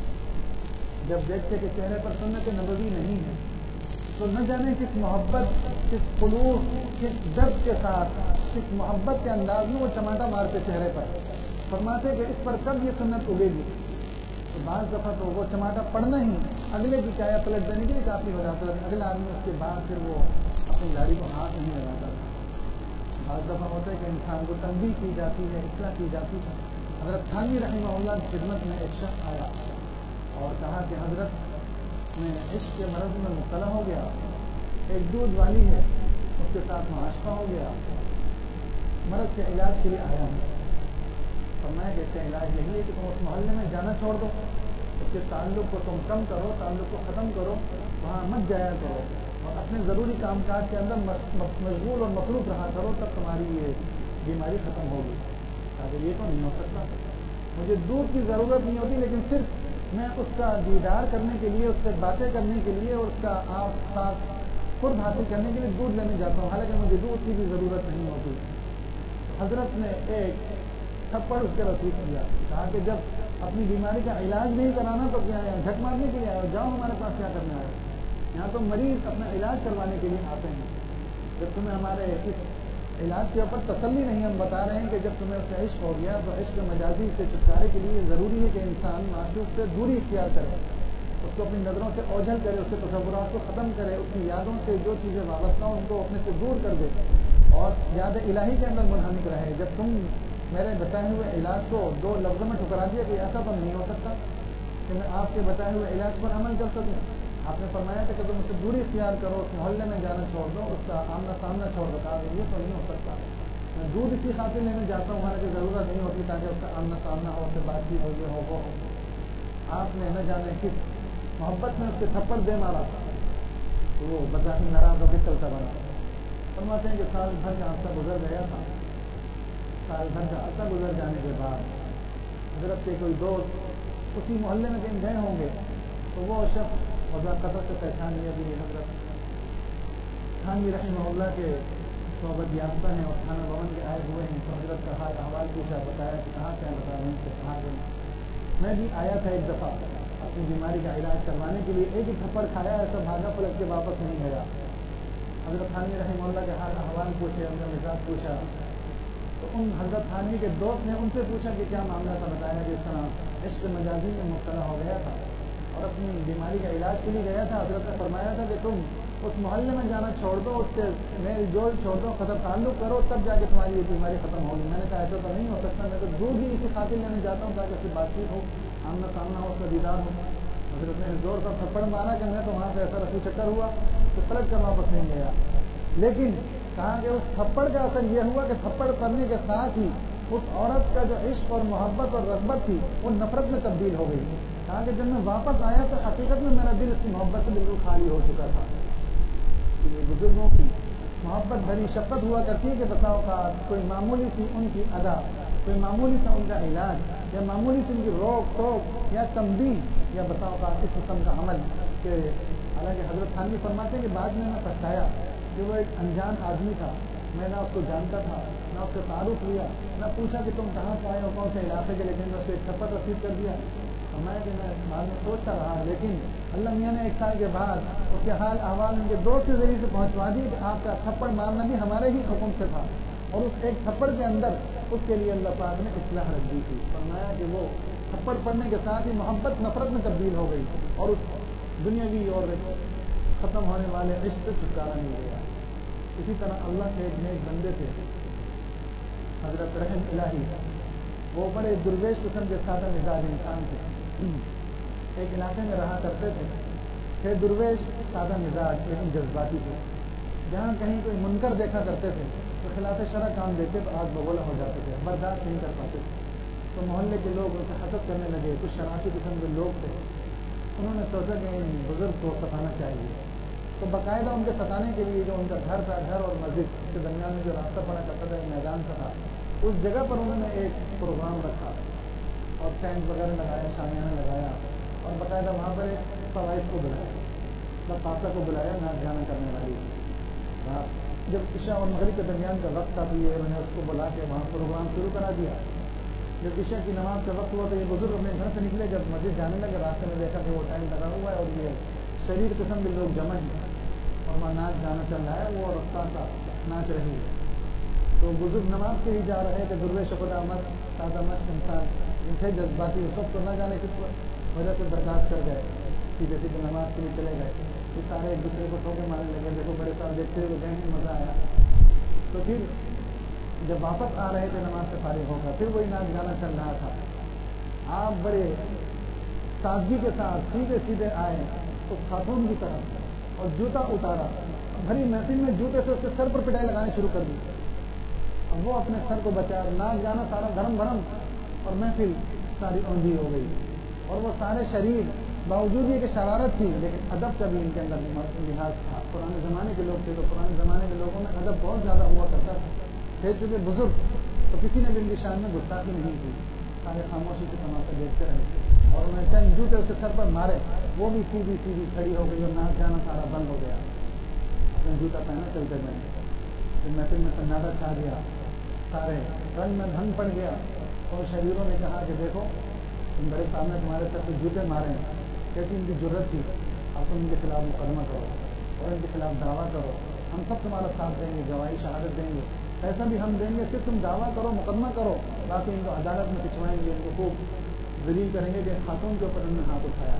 جب دیکھتے کہ چہرے پر سنت نبوی نہیں ہے تو نہ جانے کس محبت, کس خلوص, کس درد کے ساتھ, کس محبت کے انداز میں وہ چماٹا مارتے چہرے پر. فرماتے کہ اس پر کب یہ سنت اگے گی. تو بعض دفعہ تو وہ چماٹا پڑنا ہی اگلے کی کایا پلٹ دینے کے لیے کافی ہو جاتا ہے. اگلا آدمی اس کے بعد پھر وہ اپنی داڑھی کو ہاتھ نہیں لگاتا تھا. بعض دفعہ ہوتا ہے کہ انسان کو تنبیہ کی جاتی ہے, اصلاح کی جاتی ہے. حضرت تھانوی رحمہ اللہ کی خدمت میں ایک شخص آیا اور کہا کہ حضرت میں عشق کے مرض میں مبتلا ہو گیا, ایک دودھ والی ہے اس کے ساتھ معاشقہ ہو گیا, مرض کے علاج کے لیے آیا ہوں. فرمایا کہ اس کا علاج یہی ہے کہ تم اس محلے میں جانا چھوڑ دو, اس کے تعلق کو تم کم کرو, تعلق کو ختم کرو, وہاں مت جایا کرو اور اپنے ضروری کام کاج کے اندر مشغول اور مصروف رہا کرو, تب تمہاری یہ بیماری ختم ہوگی. تاکہ یہ تو نہیں ہو سکتا, مجھے دودھ کی ضرورت نہیں ہوتی لیکن صرف میں اس کا دیدار کرنے کے لیے, اس سے باتیں کرنے کے لیے اور اس کا آپ ساتھ قرب حاصل کرنے کے لیے دودھ لینے جاتا ہوں, حالانکہ مجھے دودھ کی بھی ضرورت نہیں ہوتی. حضرت نے ایک تھپڑ اس کے رسید کیا, کہا کہ جب اپنی بیماری کا علاج نہیں کرانا تو کیا ہے, جھک مارنے کے لیے آئے, جاؤ ہمارے پاس کیا کرنا ہے. یہاں تو مریض اپنا علاج کروانے کے لیے آتے ہیں. جب تمہیں ہمارے اس علاج کے اوپر تسلی نہیں, ہم بتا رہے ہیں کہ جب تمہیں اس کا عشق ہو گیا تو عشق مجازی سے چھٹکارے کے لیے ضروری ہے کہ انسان معشوق سے دوری اختیار کرے, اس کو اپنی نظروں سے اوجھل کرے, اس کے تصورات کو ختم کرے, اس کی یادوں سے جو چیزیں وابستہ ہوں ان کو اپنے سے دور کر دے اور یاد الہی کے اندر منہمک رہے. جب تم میرے بتائے ہوئے علاج کو دو لفظوں میں ٹھکرا دیا کہ ایسا تو نہیں ہو سکتا کہ میں آپ کے بتائے ہوئے علاج پر عمل کر سکوں. آپ نے فرمایا تھا کہ تم اس سے دوری اختیار کرو, اس محلے میں جانا چھوڑ دو, اس کا آمنا سامنا چھوڑ دو. کہا کہ یہ تو نہیں ہو سکتا, میں دودھ اسی خاطر لینے جاتا ہوں حالانکہ ضرورت نہیں ہوتی تاکہ اس کا آمنا سامنا ہو، اس سے بات چیت ہو، یہ ہو وہ ہو. آپ نے نہ جانے کس محبت میں اس کے تھپڑ دے مارا تو وہ بظاہر ناراض ہو کے چلتا بنا. فرماتے ہیں کہ سال بھر کا عرصہ گزر گیا تھا. سال بھر کا عرصہ گزر جانے کے بعد حضرت کے کوئی دوست اسی محلے میں کہیں گئے ہوں گے تو وہ شخص وضاقت سے پہچان لیا کہ یہ حضرت تھانوی رحمہ اللہ کے صحبت یافتہ ہیں اور تھانہ بھون کے آئے ہوئے ہیں. تو حضرت کا حال احوال پوچھا، بتایا کہ کہاں سے بتایا سے کہاں گئے. میں بھی آیا تھا ایک دفعہ اپنی بیماری کا علاج کروانے کے لیے، ایک ہی تھپڑ کھایا ایسا بھاگا پلٹ کے واپس نہیں گیا. حضرت تھانوی رحمہ اللہ کے حال احوال پوچھے، ان کا مزاج پوچھا تو ان حضرت تھانوی کے دوست نے ان سے پوچھا کہ کیا معاملہ تھا. بتایا کہ اس طرح عشق مجازی میں مبتلا ہو گیا تھا اور اپنی بیماری کا علاج کے لیے گیا تھا. حضرت نے فرمایا تھا کہ تم اس محلے میں جانا چھوڑ دو، اس سے میل جول چھوڑ دو، خطر تعلق کرو، تب جا کے تمہاری یہ بیماری ختم ہوگی. میں نے کہا ایسا تو نہیں ہو سکتا، میں تو دودھ ہی اسی خاطر لینے جاتا ہوں تاکہ اس سے بات چیت ہو، آمنا سامنا ہو، اس کا دیدار ہو. حضرت نے زور کا تھپڑ مارا کہ میں تو وہاں سے ایسا رفو چکر ہوا کہ پلٹ کر واپس نہیں گیا. لیکن کہا کہ اس تھپڑ کا اثر یہ ہوا کہ تھپڑ پڑنے کے ساتھ ہی اس عورت کا جو عشق اور محبت اور رغبت تھی وہ نفرت میں تبدیل ہو گئی. کہا کہ جب میں واپس آیا تو حقیقت میں میرا دل اس کی محبت سے بالکل خالی ہو چکا تھا. یہ بزرگوں کی محبت بھری شفقت ہوا کرتی ہے کہ بتاؤ کا کوئی معمولی سی ان کی ادا، کوئی معمولی سا ان کا علاج یا معمولی سی ان کی روک ٹوک یا تنبیہ یا بتاؤ کا اس قسم کا عمل کہ حالانکہ حضرت تھانوی فرماتے ہیں کہ بعد میں پچھتایا کہ وہ ایک انجان آدمی تھا، میں نہ اس کو جانتا تھا نہ اس کا تعارف لیا، نہ پوچھا کہ تم کہاں سے آئے ہو کون سے علاقے کے، لیکن میں اس کو ایک تھپڑ رسید کر دیا. فرمایا کہ میں بعد میں سوچتا رہا لیکن اللہ میاں نے ایک سال کے بعد اس کے حال احوال ان کے دوست کے ذریعے سے پہنچوا دی کہ آپ کا تھپڑ مارنا بھی ہمارے ہی حکم سے تھا اور اس ایک تھپڑ کے اندر اس کے لیے اللہ پاک نے اصلاح رکھ دی تھی. فرمایا کہ وہ تھپڑ پڑنے کے ساتھ ہی محبت نفرت میں تبدیل ہو گئی اور اس دنیاوی اور ختم ہونے والے عشق سے چھٹکارا مل گیا. اسی طرح اللہ کے ایک نیک بندے تھے حضرت رحم الہی، وہ بڑے درویش قسم کے سادہ مزاج انسان تھے. ایک علاقے میں رہا کرتے تھے درویش سادہ مزاج لیکن جذباتی تھے. جہاں کہیں کوئی منکر دیکھا کرتے تھے تو خلاف شرع کام دیتے تو آگ بگولا ہو جاتے تھے، برداشت نہیں کر پاتے تھے. تو محلے کے لوگ ان سے حسد کرنے لگے. کچھ شرارتی قسم کے لوگ تھے، انہوں نے سوچا کہ ان بزرگ کو ستانا چاہیے. تو باقاعدہ ان کے ستانے کے لیے جو ان کا گھر تھا، گھر اور مسجد کے درمیان میں جو راستہ پڑا کرتا تھا، ایک میدان تھا، اس جگہ پر انہوں نے ایک پروگرام رکھا اور ٹینٹ وغیرہ لگایا، شامیانہ لگایا اور باقاعدہ وہاں پر ایک فوائد کو بلایا، پاسا کو بلایا، ناچ گانا کرنے والی. جب عشاء اور مغرب کے درمیان کا وقت تھا تو یہ انہوں نے اس کو بلا کے وہاں پروگرام شروع کرا دیا. جب عشاء کی نماز کا وقت ہوا تو یہ بزرگ اپنے گھر سے نکلے. جب مسجد جانے لگے راستے میں دیکھا کہ وہ ٹینٹ لگا ہوا ہے اور یہ شریر قسم کے لوگ جمع ہیں اور وہاں ناچ گانا چل رہا ہے، وہ رفتار کا ناچ رہی ہے. تو بزرگ نماز کے ہی جا رہے تھے، درویش خدا مست سادہ مست انسان ان سے جذباتی سب تو نہ جانے کس وجہ سے برداشت کر گئے، سیدھے سیدھے نماز کے لیے چلے گئے. تو سارے ایک دوسرے کو ٹھوکے مارنے لگے، دیکھو بڑے سارے دیکھتے ہوئے گئے ہیں، مزہ آیا. تو پھر جب واپس آ رہے تھے نماز سے فارغ ہو کر پھر وہی ناچ گانا چل رہا تھا. آپ بڑے سادگی کے ساتھ سیدھے سیدھے آئے اس خاتون کی طرف اور جوتا اتارا، بھری محفل میں جوتے سے اس کے سر پر پٹائی لگانے شروع کر دی. اب وہ اپنے سر کو بچا، ناچ گانا سارا دھرم بھرم اور محفل ساری اوندھی ہو گئی. اور وہ سارے شریر باوجود یہ کہ شرارت تھی لیکن ادب کا بھی ان کے اندر لحاظ تھا. پرانے زمانے کے لوگ تھے تو پرانے زمانے کے لوگوں میں ادب بہت زیادہ ہوا کرتا تھا. تھے چونکہ بزرگ تو کسی نے بھی ان کی شان میں گستاخی نہیں کی، سارے خاموشی سے تماشا دیکھتے رہے اور انہیں چند جوتے اس کے سر پر مارے، وہ بھی سیدھی سیدھی کھڑی ہو گئی اور ناچ گانا سارا بند ہو گیا. اپنا جوتا پہنا چلتے گئے. پھر محفل میں سناٹا چھا گیا، سارے رنگ میں بھنگ پڑ گیا اور شریروں نے کہا کہ دیکھو تم بڑے سامنے تمہارے سر پہ جوتے مارے ہیں، کیسی ان کی ضرورت تھی، اب تم ان کے خلاف مقدمہ کرو اور ان کے خلاف دعویٰ کرو، ہم سب تمہارا ساتھ دیں گے، گواہی شہادت دیں گے، پیسہ بھی ہم دیں گے، صرف تم دعویٰ کرو، مقدمہ کرو. باقی ان کو عدالت میں پچھوائیں گے، ان کو خوب ذلیل کریں گے کہ خاتون کے اوپر انہوں نے ہاتھ اٹھایا.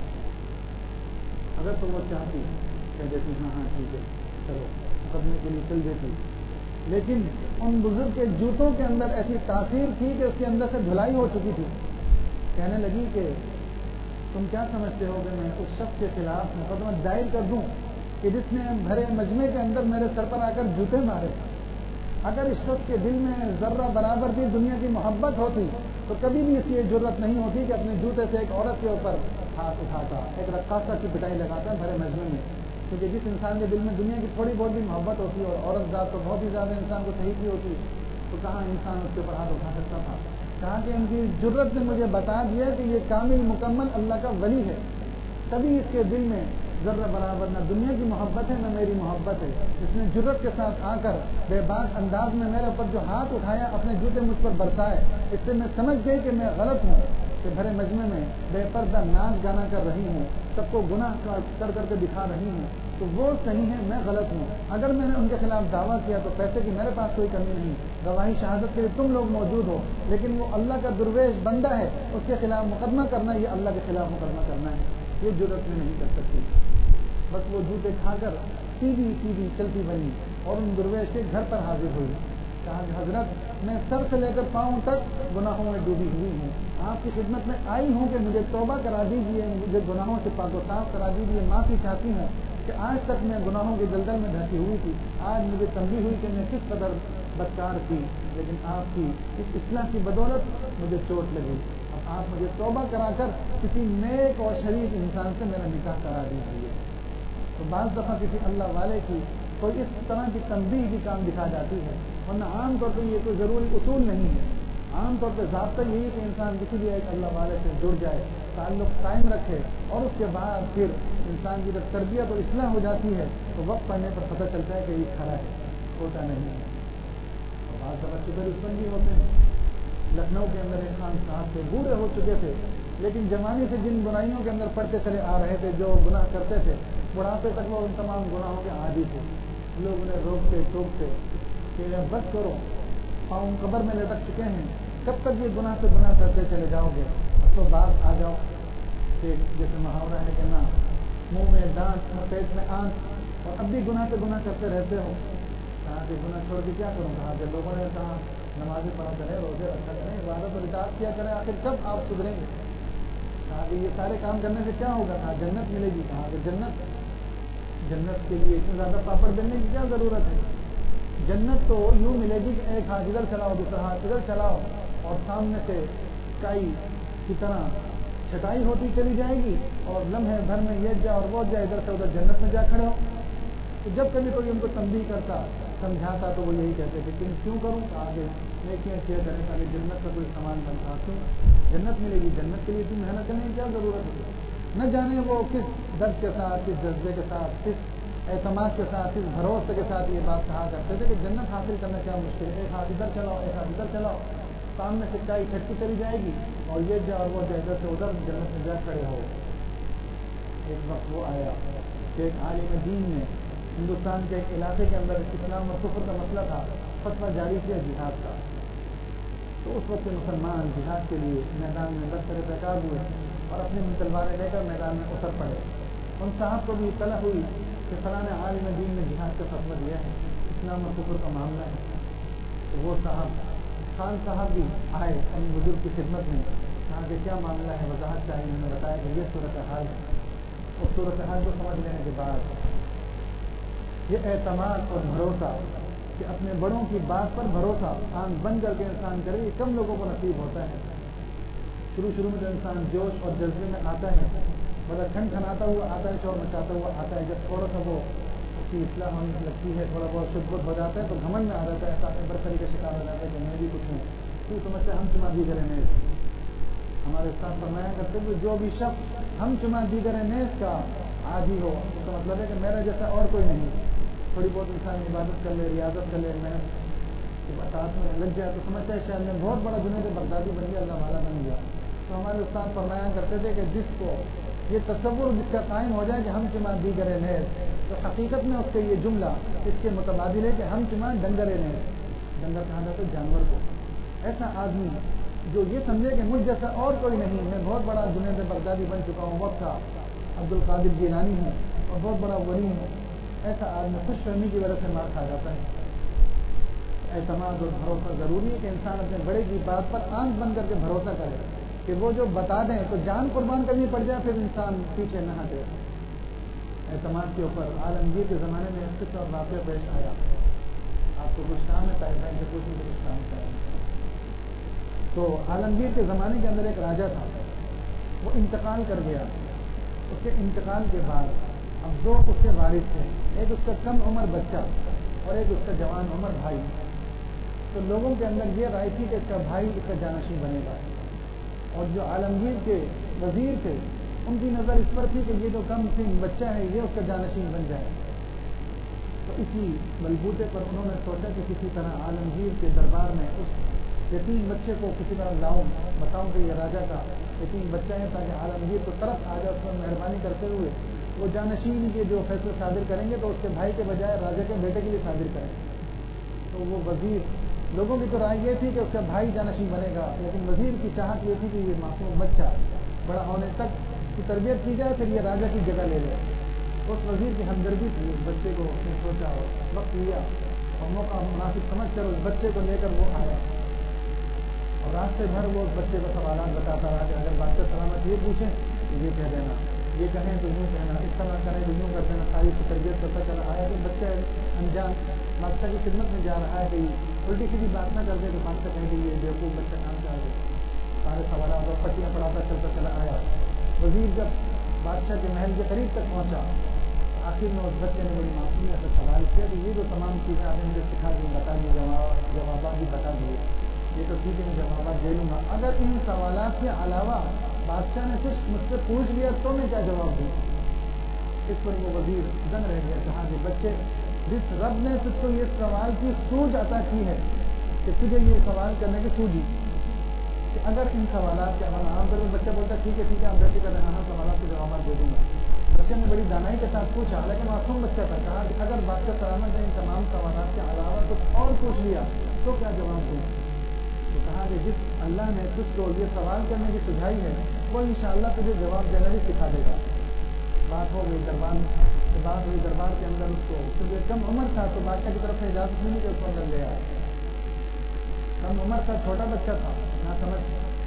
اگر تو وہ چاہتی کہہ دیتی ہاں ہاں ٹھیک ہے چلو مقدمے کے لیے چل دیتی، لیکن ان بزرگ کے جوتوں کے اندر ایسی تاثیر تھی کہ اس کے اندر سے دھلائی ہو چکی تھی. کہنے لگی کہ تم کیا سمجھتے ہو کہ میں اس شخص کے خلاف مقدمہ دائر کر دوں کہ جس نے بھرے مجمع کے اندر میرے سر پر آ کر جوتے مارے. اگر اس شخص کے دل میں ذرہ برابر بھی دنیا کی محبت ہوتی تو کبھی بھی اس کی ضرورت نہیں ہوتی کہ اپنے جوتے سے ایک عورت کے اوپر ہاتھ اٹھاتا، ایک رقاصہ کی پٹائی لگاتا بھرے مجمع میں. کیونکہ جس انسان کے دل میں دنیا کی تھوڑی بہت بھی محبت ہوتی ہے اور عورت ذات تو بہت ہی زیادہ انسان کو صحیح کی ہوتی تو کہاں انسان اس کے اوپر ہاتھ اٹھا سکتا تھا. کہا کہ ان کی ضرورت نے مجھے بتا دیا کہ یہ کامل مکمل اللہ کا ولی ہے، تبھی اس کے دل میں ذرہ برابر نہ دنیا کی محبت ہے نہ میری محبت ہے. اس نے جرت کے ساتھ آ کر بے باک انداز میں میرے اوپر جو ہاتھ اٹھایا، اپنے جوتے مجھ پر برسائے، اس سے میں سمجھ گئی کہ میں غلط ہوں، کہ بھرے مجمع میں بے پردہ ناچ گانا کر رہی ہوں، سب کو گناہ کر کر کے دکھا رہی ہوں، تو وہ صحیح ہے، میں غلط ہوں. اگر میں نے ان کے خلاف دعویٰ کیا تو پیسے کی میرے پاس کوئی کمی نہیں، گواہی شہادت کے لیے تم لوگ موجود ہو، لیکن وہ اللہ کا درویش بندہ ہے، اس کے خلاف مقدمہ کرنا یہ اللہ کے خلاف مقدمہ کرنا ہے، یہ جرت میں نہیں کر سکتی. بس وہ جوتے کھا کر سیدھی چلتی بنی اور ان درویش کے گھر پر حاضر ہوئی. کہا کہ حضرت میں سر سے لے کر پاؤں تک گناہوں میں ڈوبی ہوئی ہوں، آپ کی خدمت میں آئی ہوں کہ مجھے توبہ کرا دیجیے، مجھے گناہوں سے پاک و صاف کرا دیجیے، معافی چاہتی ہوں کہ آج تک میں گناہوں کے دلدل میں ڈھکی ہوئی تھی. آج مجھے تنبیہ ہوئی کہ میں کس قدر بدکار تھی، لیکن آپ کی اس اصلاح کی بدولت مجھے چوٹ لگی. اب آپ مجھے توبہ کرا کر کسی نیک اور شریف انسان سے میرا نکاح کرا دیجیے. تو بعض دفعہ کسی اللہ والے کی کوئی اس طرح کی تنبیہ بھی کام دکھا جاتی ہے، ورنہ عام طور پر یہ کوئی ضروری اصول نہیں ہے. عام طور پہ ضابطہ یہی ہے کہ انسان کسی بھی ایک اللہ والے سے جڑ جائے، تعلق قائم رکھے، اور اس کے بعد پھر انسان کی جب تربیت اور اصلاح ہو جاتی ہے تو وقت پڑنے پر پتہ چلتا ہے کہ یہ کھڑا ہے، ہوتا نہیں ہے. اور بعض دفعہ شکر اس پر بھی ہوتے ہیں. لکھنؤ کے اندر ایک خان صاحب تھے، بوڑھے ہو چکے تھے، لیکن جوانی سے جن برائیوں کے اندر پڑتے چلے آ رہے تھے، جو گناہ کرتے تھے، بڑھاپے تک وہ ان تمام گناہوں کے عادی تھے. لوگ انہیں روکتے ٹوکتے کہ بس کرو، پاؤں قبر میں لٹک چکے ہیں، کب تک یہ گناہ سے گناہ کرتے چلے جاؤ گے، اب تو بات آ جاؤ. کہ جیسے محاورہ ہے کہ نہ منہ میں دانت نہ پیٹ میں آنکھ، اور اب بھی گناہ سے گناہ کرتے رہتے ہو. کہا کہ گناہ چھوڑ کے کیا کروں؟ کہا کہ لوگوں نے کہا نمازیں پڑھا کریں، روزے رکھا کریں، عبادت اور اطاعت کیا کریں، آخر کب آپ سدھریں گے؟ کہا کہ یہ سارے کام کرنے سے کیا ہوگا؟ کہا جنت ملے گی. کہا کہ جنت کے لیے اتنے زیادہ پاپڑ بننے کی کیا ضرورت ہے؟ جنت تو یوں ملے گی کہ ایک ہاتھ ادھر چلاؤ، دوسرا ہاتھ ادھر چلاؤ، اور سامنے سے کائی کی طرح چھٹائی ہوتی چلی جائے گی، اور لمحے بھر میں یہ جا اور وہ جا، ادھر سے ادھر جنت میں جا کھڑے ہو. تو جب کبھی کوئی ان کو تنبیہ کرتا، سمجھاتا، تو وہ یہی کہتے کہ کیوں کروں؟ آگے نیکیاں کیا کریں تاکہ جنت کا کوئی سامان بنتا. کیوں جنت ملے گی؟ جنت کے لیے تم محنت کرنے کی کیا ضرورت ہے؟ نہ جانے وہ کس درد کے ساتھ، کس جذبے کے ساتھ، کس اعتماد کے ساتھ، کس بھروسے کے ساتھ یہ بات کہا کرتے تھے کہ جنت حاصل کرنا کیا مشکل ہے، ایک ہاتھ ادھر چلاؤ، ایک ہاتھ ادھر چلاؤ، سامنے سے چائی چھٹتی چلی جائے گی، اور یہ جا اور وہ جا، ادھر سے ادھر جنت میں جا کھڑے ہو. ایک وقت وہ آیا کہ ایک عالم دین نے ہندوستان کے ایک علاقے کے اندر اسلام اور کفر کا مسئلہ تھا، فتویٰ جاری کیا جہاد کا. تو اس وقت مسلمان جہاد کے لیے میدان میں برسر پیکار ہوئے اور اپنی تلواریں لے کر میدان میں اتر پڑے. ان صاحب کو بھی اطلاع ہوئی کہ فلاں عالم دین نے جہاد کا فتویٰ دیا ہے، اسلام اور کفر کا معاملہ ہے. تو وہ خان صاحب بھی آئے اپنے بزرگ کی خدمت میں، کہا کہ کیا معاملہ ہے، وضاحت چاہیے. انہوں نے بتایا کہ یہ صورتحال ہے. اس صورتحال کو سمجھ لینے کے بعد یہ اعتماد اور بھروسہ کہ اپنے بڑوں کی بات پر بھروسہ آنکھ بند کر کے انسان کرے، یہ کم لوگوں کو نصیب ہوتا ہے. شروع میں تو انسان جوش اور جذبے میں آتا ہے، بڑا کھنکھناتا ہوا آتا ہے، شور مچاتا ہوا آتا ہے. جب تھوڑا سا وہ اس کی اصلاح ہونے لگتی ہے، تھوڑا بہت شدت ہو جاتا ہے تو گھمنڈ میں آ جاتا ہے، برتری کا شکار ہو جاتا ہے کہ میں بھی کچھ ہوں. تو سمجھتا ہے ہم چما دیگر نیز. ہمارے استاد فرمایا کرتے ہیں جو بھی شخص ہم چما دیگر نیز کا عادی ہو، اس کا مطلب ہے کہ میرا جیسا اور کوئی نہیں. تھوڑی بہت انسان عبادت کر لے، ریاضت کر لے، محنت اطاعت میں لگ جائے تو سمجھتا ہے شاید میں بہت بڑا جنید بغدادی بن گیا، اللہ والا بن گیا. تو ہمارے استاد فرمایا کرتے تھے کہ جس کو یہ تصور جس کا قائم ہو جائے کہ ہم چما دیگر نیز، تو حقیقت میں اس کے یہ جملہ اس کے متبادل ہے کہ ہم چما ڈنگر نیز. ڈنگر کہا جاتا ہے جانور کو. ایسا آدمی جو یہ سمجھے کہ مجھ جیسا اور کوئی نہیں، میں بہت بڑا جنید بغدادی بن چکا ہوں، وقت کا عبد القادر جیلانی ہوں اور بہت بڑا ولی ہوں، ایسا آدمی خوش فہمی کی وجہ سے مار کھا جاتا ہے. اعتماد اور بھروسہ ضروری ہے کہ انسان اپنے بڑے کی بات پر آنکھ بند کر کے بھروسہ کرے کہ وہ جو بتا دیں تو جان قربان کرنی پڑ جائے، پھر انسان پیچھے نہ ہٹے. اعتماد کے اوپر عالمگیر کے زمانے میں اس اور واقعہ پیش آیا. آپ کو کچھ کام ہے طائفین سے پوچھیں کہ کچھ کام کریں. تو عالمگیر کے زمانے کے اندر ایک راجا تھا, وہ انتقال کر گیا. اس کے انتقال کے بعد اب دو اس کے وارث تھے, ایک اس کا کم عمر بچہ اور ایک اس کا جوان عمر بھائی. تو لوگوں کے اندر یہ رائے تھی کہ اس کا بھائی اس کا جانشین بنے گا, اور جو عالمگیر کے وزیر تھے ان کی نظر اس پر تھی کہ یہ جو کم سن بچہ ہے یہ اس کا جانشین بن جائے. تو اسی بلبوتے پر انہوں نے سوچا کہ کسی طرح عالمگیر کے دربار میں اس یتیم بچے کو کسی طرح لاؤں, بتاؤں کہ یہ راجا کا یتیم بچہ ہے, تاکہ عالمگیر کو طرف آ جائے, اس پر مہربانی کرتے ہوئے وہ جانشین کے جو فیصلے صادر کریں گے تو اس کے بھائی کے بجائے راجا کے بیٹے کے لیے صادر کریں. تو وہ وزیر, لوگوں کی تو رائے یہ تھی کہ اس کا بھائی جانشین بنے گا, لیکن وزیر کی چاہت یہ تھی کہ یہ معصوم بچہ بڑا ہونے تک کی تربیت کی جائے, پھر یہ راجا کی جگہ لے لے. اس وزیر کی ہمدردی تھی, اس بچے کو اس نے سوچا اور وقت لیا اور موقع مناسب سمجھ کر اس بچے کو لے کر وہ آیا, اور راستے بھر وہ اس بچے کو سوالات بتاتا رہا کہ اگر بادشاہ سلامت یہ پوچھیں تو یہ کہہ دینا, یہ کہیں تو یوں کہنا, اس طرح کریں تو یوں کر دینا. ساری کی تربیت کرتا چلا آیا کہ بچہ انجان بادشاہ کی خدمت میں جا رہا ہے کہ الٹی سیدھی بات نہ کر دے تو بادشاہ کہیں کہ یہ بیوقوف بچہ کام کر دے. سارے سوالات اور پٹیاں پڑھاتا چلتا چلا آیا. وزیر جب بادشاہ کے محل کے قریب تک پہنچا, آخر میں اس بچے نے بڑی معصومیت سے سوال کیا کہ یہ جو تمام چیزیں آپ نے مجھے سکھا دی, بتا دی, جوابات بھی بتا دیے, یہ تو ٹھیک ہے میں جوابات دے لوں گا, اگر ان سوالات کے علاوہ بادشاہ نے کچھ مجھ سے پوچھ لیا تو میں کیا جواب دوں. اس پر وہ وزیر دنگ رہ گیا. کہا کہ بچے, جس رب نے تجھ کو یہ سوال کی سوجھ عطا کی ہے کہ تجھے یہ سوال کرنے کی سوجھی, کہ اگر ان سوالات کے عام طور پر بچہ بولتا ٹھیک ہے آپ جیسے کر رہے ہیں سوالات کے جوابات دے دوں گا. بچے نے بڑی دانائی کے ساتھ پوچھا, لیکن معصوم بچہ تھا. کہا کہ اگر بادشاہ سلامت نے ان تمام سوالات کے علاوہ کچھ اور پوچھ لیا تو کیا جواب دوں. تو کہا کہ جس اللہ نے تجھ کو یہ سوال کرنے کی سجھائی ہے وہ انشاءاللہ تجھے جواب دینا بھی سکھا دے گا. بات ہو گئی دربار, بات ہوئی دربار کے اندر. اس کو کیونکہ کم عمر تھا تو بادشاہ کی طرف سے اجازت نہیں کہ اس کو اندر لے آئے. کم عمر کا چھوٹا بچہ تھا نہ سمجھ,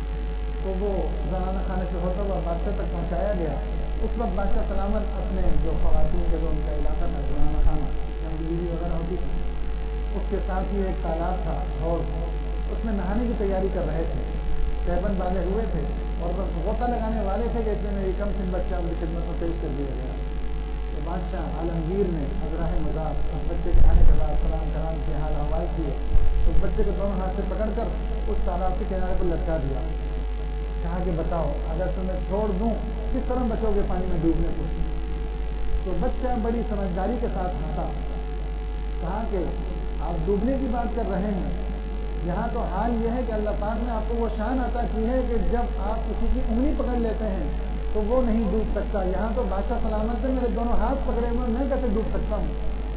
تو وہ زنانہ خانے سے ہوتا ہوا بادشاہ تک پہنچایا گیا. اس وقت بادشاہ سلامت اپنے جو خواتین کے جو ان کا علاقہ تھا زنانہ خانہ جہاں بیوی وغیرہ ہوتی تھی, اس کے ساتھ ہی ایک تالاب تھا اور اس میں نہانے کی تیاری کر رہے تھے. تہبند باندھے ہوئے تھے اور بس غوطہ لگانے والے تھے کہ اتنے میں ایک کم سن بچہ ان کی خدمت میں پیش کر دیا گیا. تو بادشاہ عالمگیر نے حضرہ مذاق اس بچے کے آنے کے بعد سلام کرام کے حال حوال کیے. اس بچے کو دونوں ہاتھ سے پکڑ کر اس تالاب کے کنارے پر لٹکا دیا. کہا کہ بتاؤ اگر تمہیں چھوڑ دوں کس طرح بچو گے پانی میں ڈوبنے کو. تو بچہ بڑی سمجھداری کے ساتھ ہنسا. کہا کہ آپ ڈوبنے کی بات کر رہے ہیں, یہاں تو حال یہ ہے کہ اللہ پاک نے آپ کو وہ شان عطا کی ہے کہ جب آپ کسی کی انگلی پکڑ لیتے ہیں تو وہ نہیں ڈوب سکتا. یہاں تو بادشاہ سلامت سے میرے دونوں ہاتھ پکڑے ہوئے, میں کیسے ڈوب سکتا ہوں.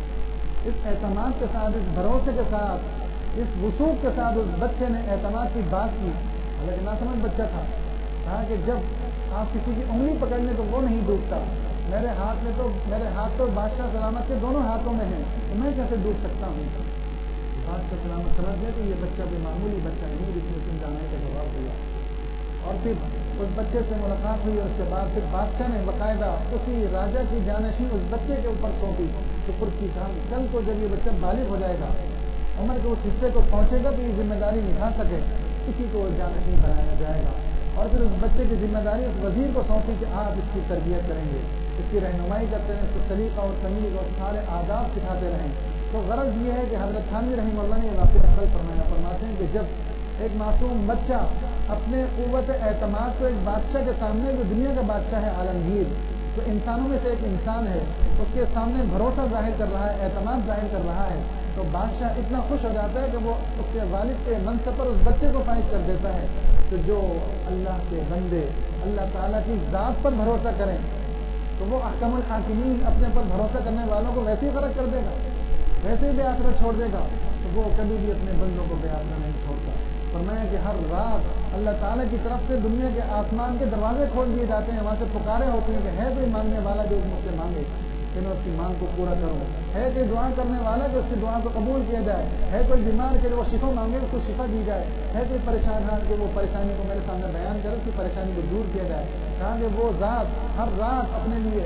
اس اعتماد کے ساتھ, اس بھروسے کے ساتھ, اس وثوق کے ساتھ اس بچے نے اعتماد کی بات کی. حالانکہ نہ سمجھ بچہ تھا. کہا کہ جب آپ کسی کی انگلی پکڑ لیں تو وہ نہیں ڈوبتا, میرے ہاتھ تو بادشاہ سلامت کے دونوں ہاتھوں میں ہیں, تو میں کیسے ڈوب سکتا ہوں. بادشاہ سلامت سمجھ گئے کہ یہ بچہ کوئی معمولی بچہ نہیں جس نے سمجھانے کا جواب دیا. اور پھر اس بچے سے ملاقات ہوئی اور اس کے بعد پھر بادشاہ نے باقاعدہ اسی راجا کی جانشین اس بچے کے اوپر سونپی. شکر کی کام کل کو جب یہ بچہ بالغ ہو جائے گا, عمر کے اس حصے کو پہنچے گا تو یہ ذمہ داری نبھا سکے, اسی کو جانشین بنایا جائے گا. اور پھر اس بچے کی ذمہ داری اس وزیر کو سونپی کہ آپ اس کی تربیت کریں گے, اس کی رہنمائی کرتے رہیں, اس کو سلیقہ اور تمیز اور سارے آداب سکھاتے رہیں. تو غرض یہ ہے کہ حضرت تھانوی رحمہ اللہ نے یہ واقعہ فرماتے ہیں کہ جب ایک معصوم بچہ اپنے قوت اعتماد کو ایک بادشاہ کے سامنے, جو دنیا کا بادشاہ ہے عالمگیر, جو انسانوں میں سے ایک انسان ہے, اس کے سامنے بھروسہ ظاہر کر رہا ہے, اعتماد ظاہر کر رہا ہے, تو بادشاہ اتنا خوش ہو جاتا ہے کہ وہ اس کے والد کے منصب پر اس بچے کو فائز کر دیتا ہے. تو جو اللہ کے بندے اللہ تعالیٰ کی ذات پر بھروسہ کریں تو وہ احکم الحاکمین اپنے پر بھروسہ کرنے والوں کو ویسے ہی فرق کر دے گا, ویسے ہی بے آسرا چھوڑ دے گا. تو وہ کبھی بھی اپنے بندوں کو بے آسرا نہیں چھوڑتا. فرمایا کہ ہر رات اللہ تعالیٰ کی طرف سے دنیا کے آسمان کے دروازے کھول دیے جاتے ہیں, وہاں سے پکارے ہوتے ہیں کہ ہے کوئی مانگنے والا جو مجھ سے مانگے کہ میں اس کی مانگ کو پورا کروں, ہے کوئی دعا کرنے والا کہ اس کی دعا کو قبول کیا جائے, ہے کوئی بیمار کہ وہ شفا مانگے اس کو شفا دی جائے, ہے کوئی پریشان ہے کہ وہ پریشانی کو میرے سامنے بیان کرے, اس کی پریشانی کو دور کیا جائے. کہا کہ وہ ذات ہر رات اپنے لیے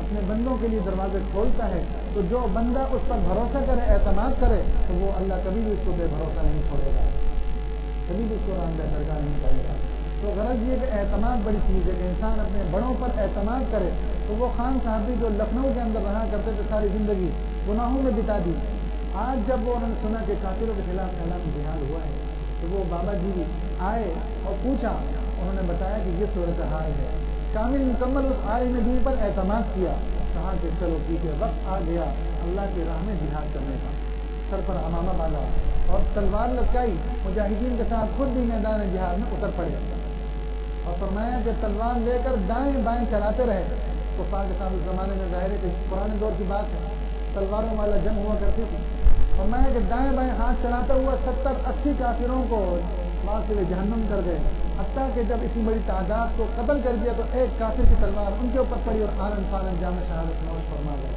اپنے بندوں کے لیے دروازے کھولتا ہے تو جو بندہ اس پر بھروسہ کرے، اعتماد کرے، تو وہ اللہ کبھی بھی اس کو بے بھروسہ نہیں چھوڑے گا، کبھی بھی اس کو راہ درگاہ نہیں کرے گا۔ تو غرض یہ کہ اعتماد بڑی چیز ہے کہ انسان اپنے بڑوں پر اعتماد کرے۔ تو وہ خان صاحب بھی جو لکھنؤ کے اندر رہا کرتے تھے، ساری زندگی گناہوں میں بتا دی، آج جب وہ انہوں نے سنا کہ کافروں کے خلاف اعلان جہاد ہوا ہے تو وہ بابا جی آئے اور پوچھا، انہوں نے بتایا کہ یہ صورتحال ہے، کامل مکمل اس عالم دین پر اعتماد کیا، کہا کہ چلو ٹھیک ہے، وقت آ گیا اللہ کی راہ میں جہاد کرنے کا، سر پر امامہ باندھا اور تلوار لٹکائی، مجاہدین کے ساتھ خود بھی میدان جہاد میں اتر پڑے اور فرمایا کہ تلوار لے کر دائیں بائیں چلاتے رہے۔ تو پاکستان اس زمانے میں ظاہر ہے کہ پرانے دور کی بات ہے، تلواروں والا جنگ ہوا کرتی تھی، فرمایا کہ دائیں بائیں ہاتھ چلاتا ہوا 70-80 کافروں کو وہاں سے جہنم کر گئے، حتیٰ کہ جب اتنی بڑی تعداد کو قتل کر دیا تو ایک کافر کی تلوار ان کے اوپر پڑی اور آنن فانن جام شہادت نوش فرما گئے۔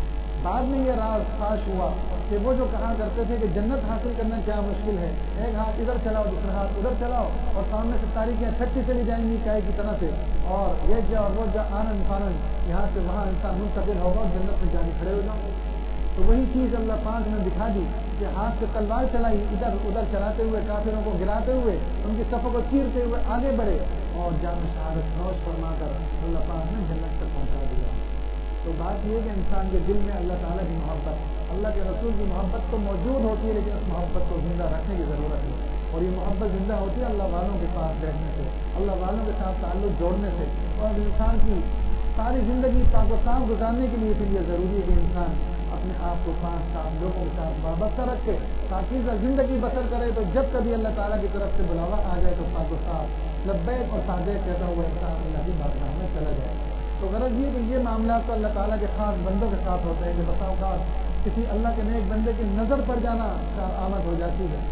بعد میں یہ راز فاش ہوا کہ وہ جو کہا کرتے تھے کہ جنت حاصل کرنا کیا مشکل ہے، ایک ہاتھ ادھر چلاؤ دوسرا ہاتھ ادھر چلاؤ اور سامنے سے تاریخیں چھٹی چلی جائیں گی کائے کی طرح سے، اور یہ جا اور وہ جا آنن فانن یہاں سے وہاں انسان منتقل ہوگا اور جنت میں جانے کھڑے ہو جاؤ۔ تو وہی چیز اللہ پاک نے دکھا دی کہ ہاتھ سے تلوار چلائی، ادھر ادھر چلاتے ہوئے کافروں کو گراتے ہوئے ان کی صفوں کو چیرتے ہوئے آگے بڑھے اور جام شہادت نوش فرما کر اللہ پاک نے جنت تک پہنچا دیا۔ تو بات یہ کہ انسان کے دل میں اللہ تعالیٰ کی محبت، اللہ کے رسول کی محبت تو موجود ہوتی ہے، لیکن اس محبت کو زندہ رکھنے کی ضرورت ہے، اور یہ محبت زندہ ہوتی ہے اللہ والوں کے پاس بیٹھنے سے، اللہ والوں کے ساتھ تعلق جوڑنے سے، اور انسان کی ساری زندگی پاک و صاف گزارنے کے لیے پھر یہ ضروری ہے کہ انسان اپنے آپ کو پاک صاف لوگوں کے ساتھ وابستہ رکھ کے پاکیزہ زندگی بسر کرے۔ تو جب کبھی اللہ تعالیٰ کی طرف سے بلاوا آ جائے تو پاک و صاف لبیک اور صادق کہتا ہوا انسان اللہ کی بارگاہ میں چلا جائے۔ تو غرض یہ کہ یہ معاملات تو اللہ تعالیٰ کے خاص بندوں کے ساتھ ہوتے ہیں کہ بسا اوقات کسی اللہ کے نیک بندے کی نظر پڑ جانا کارآمد ہو جاتی ہے،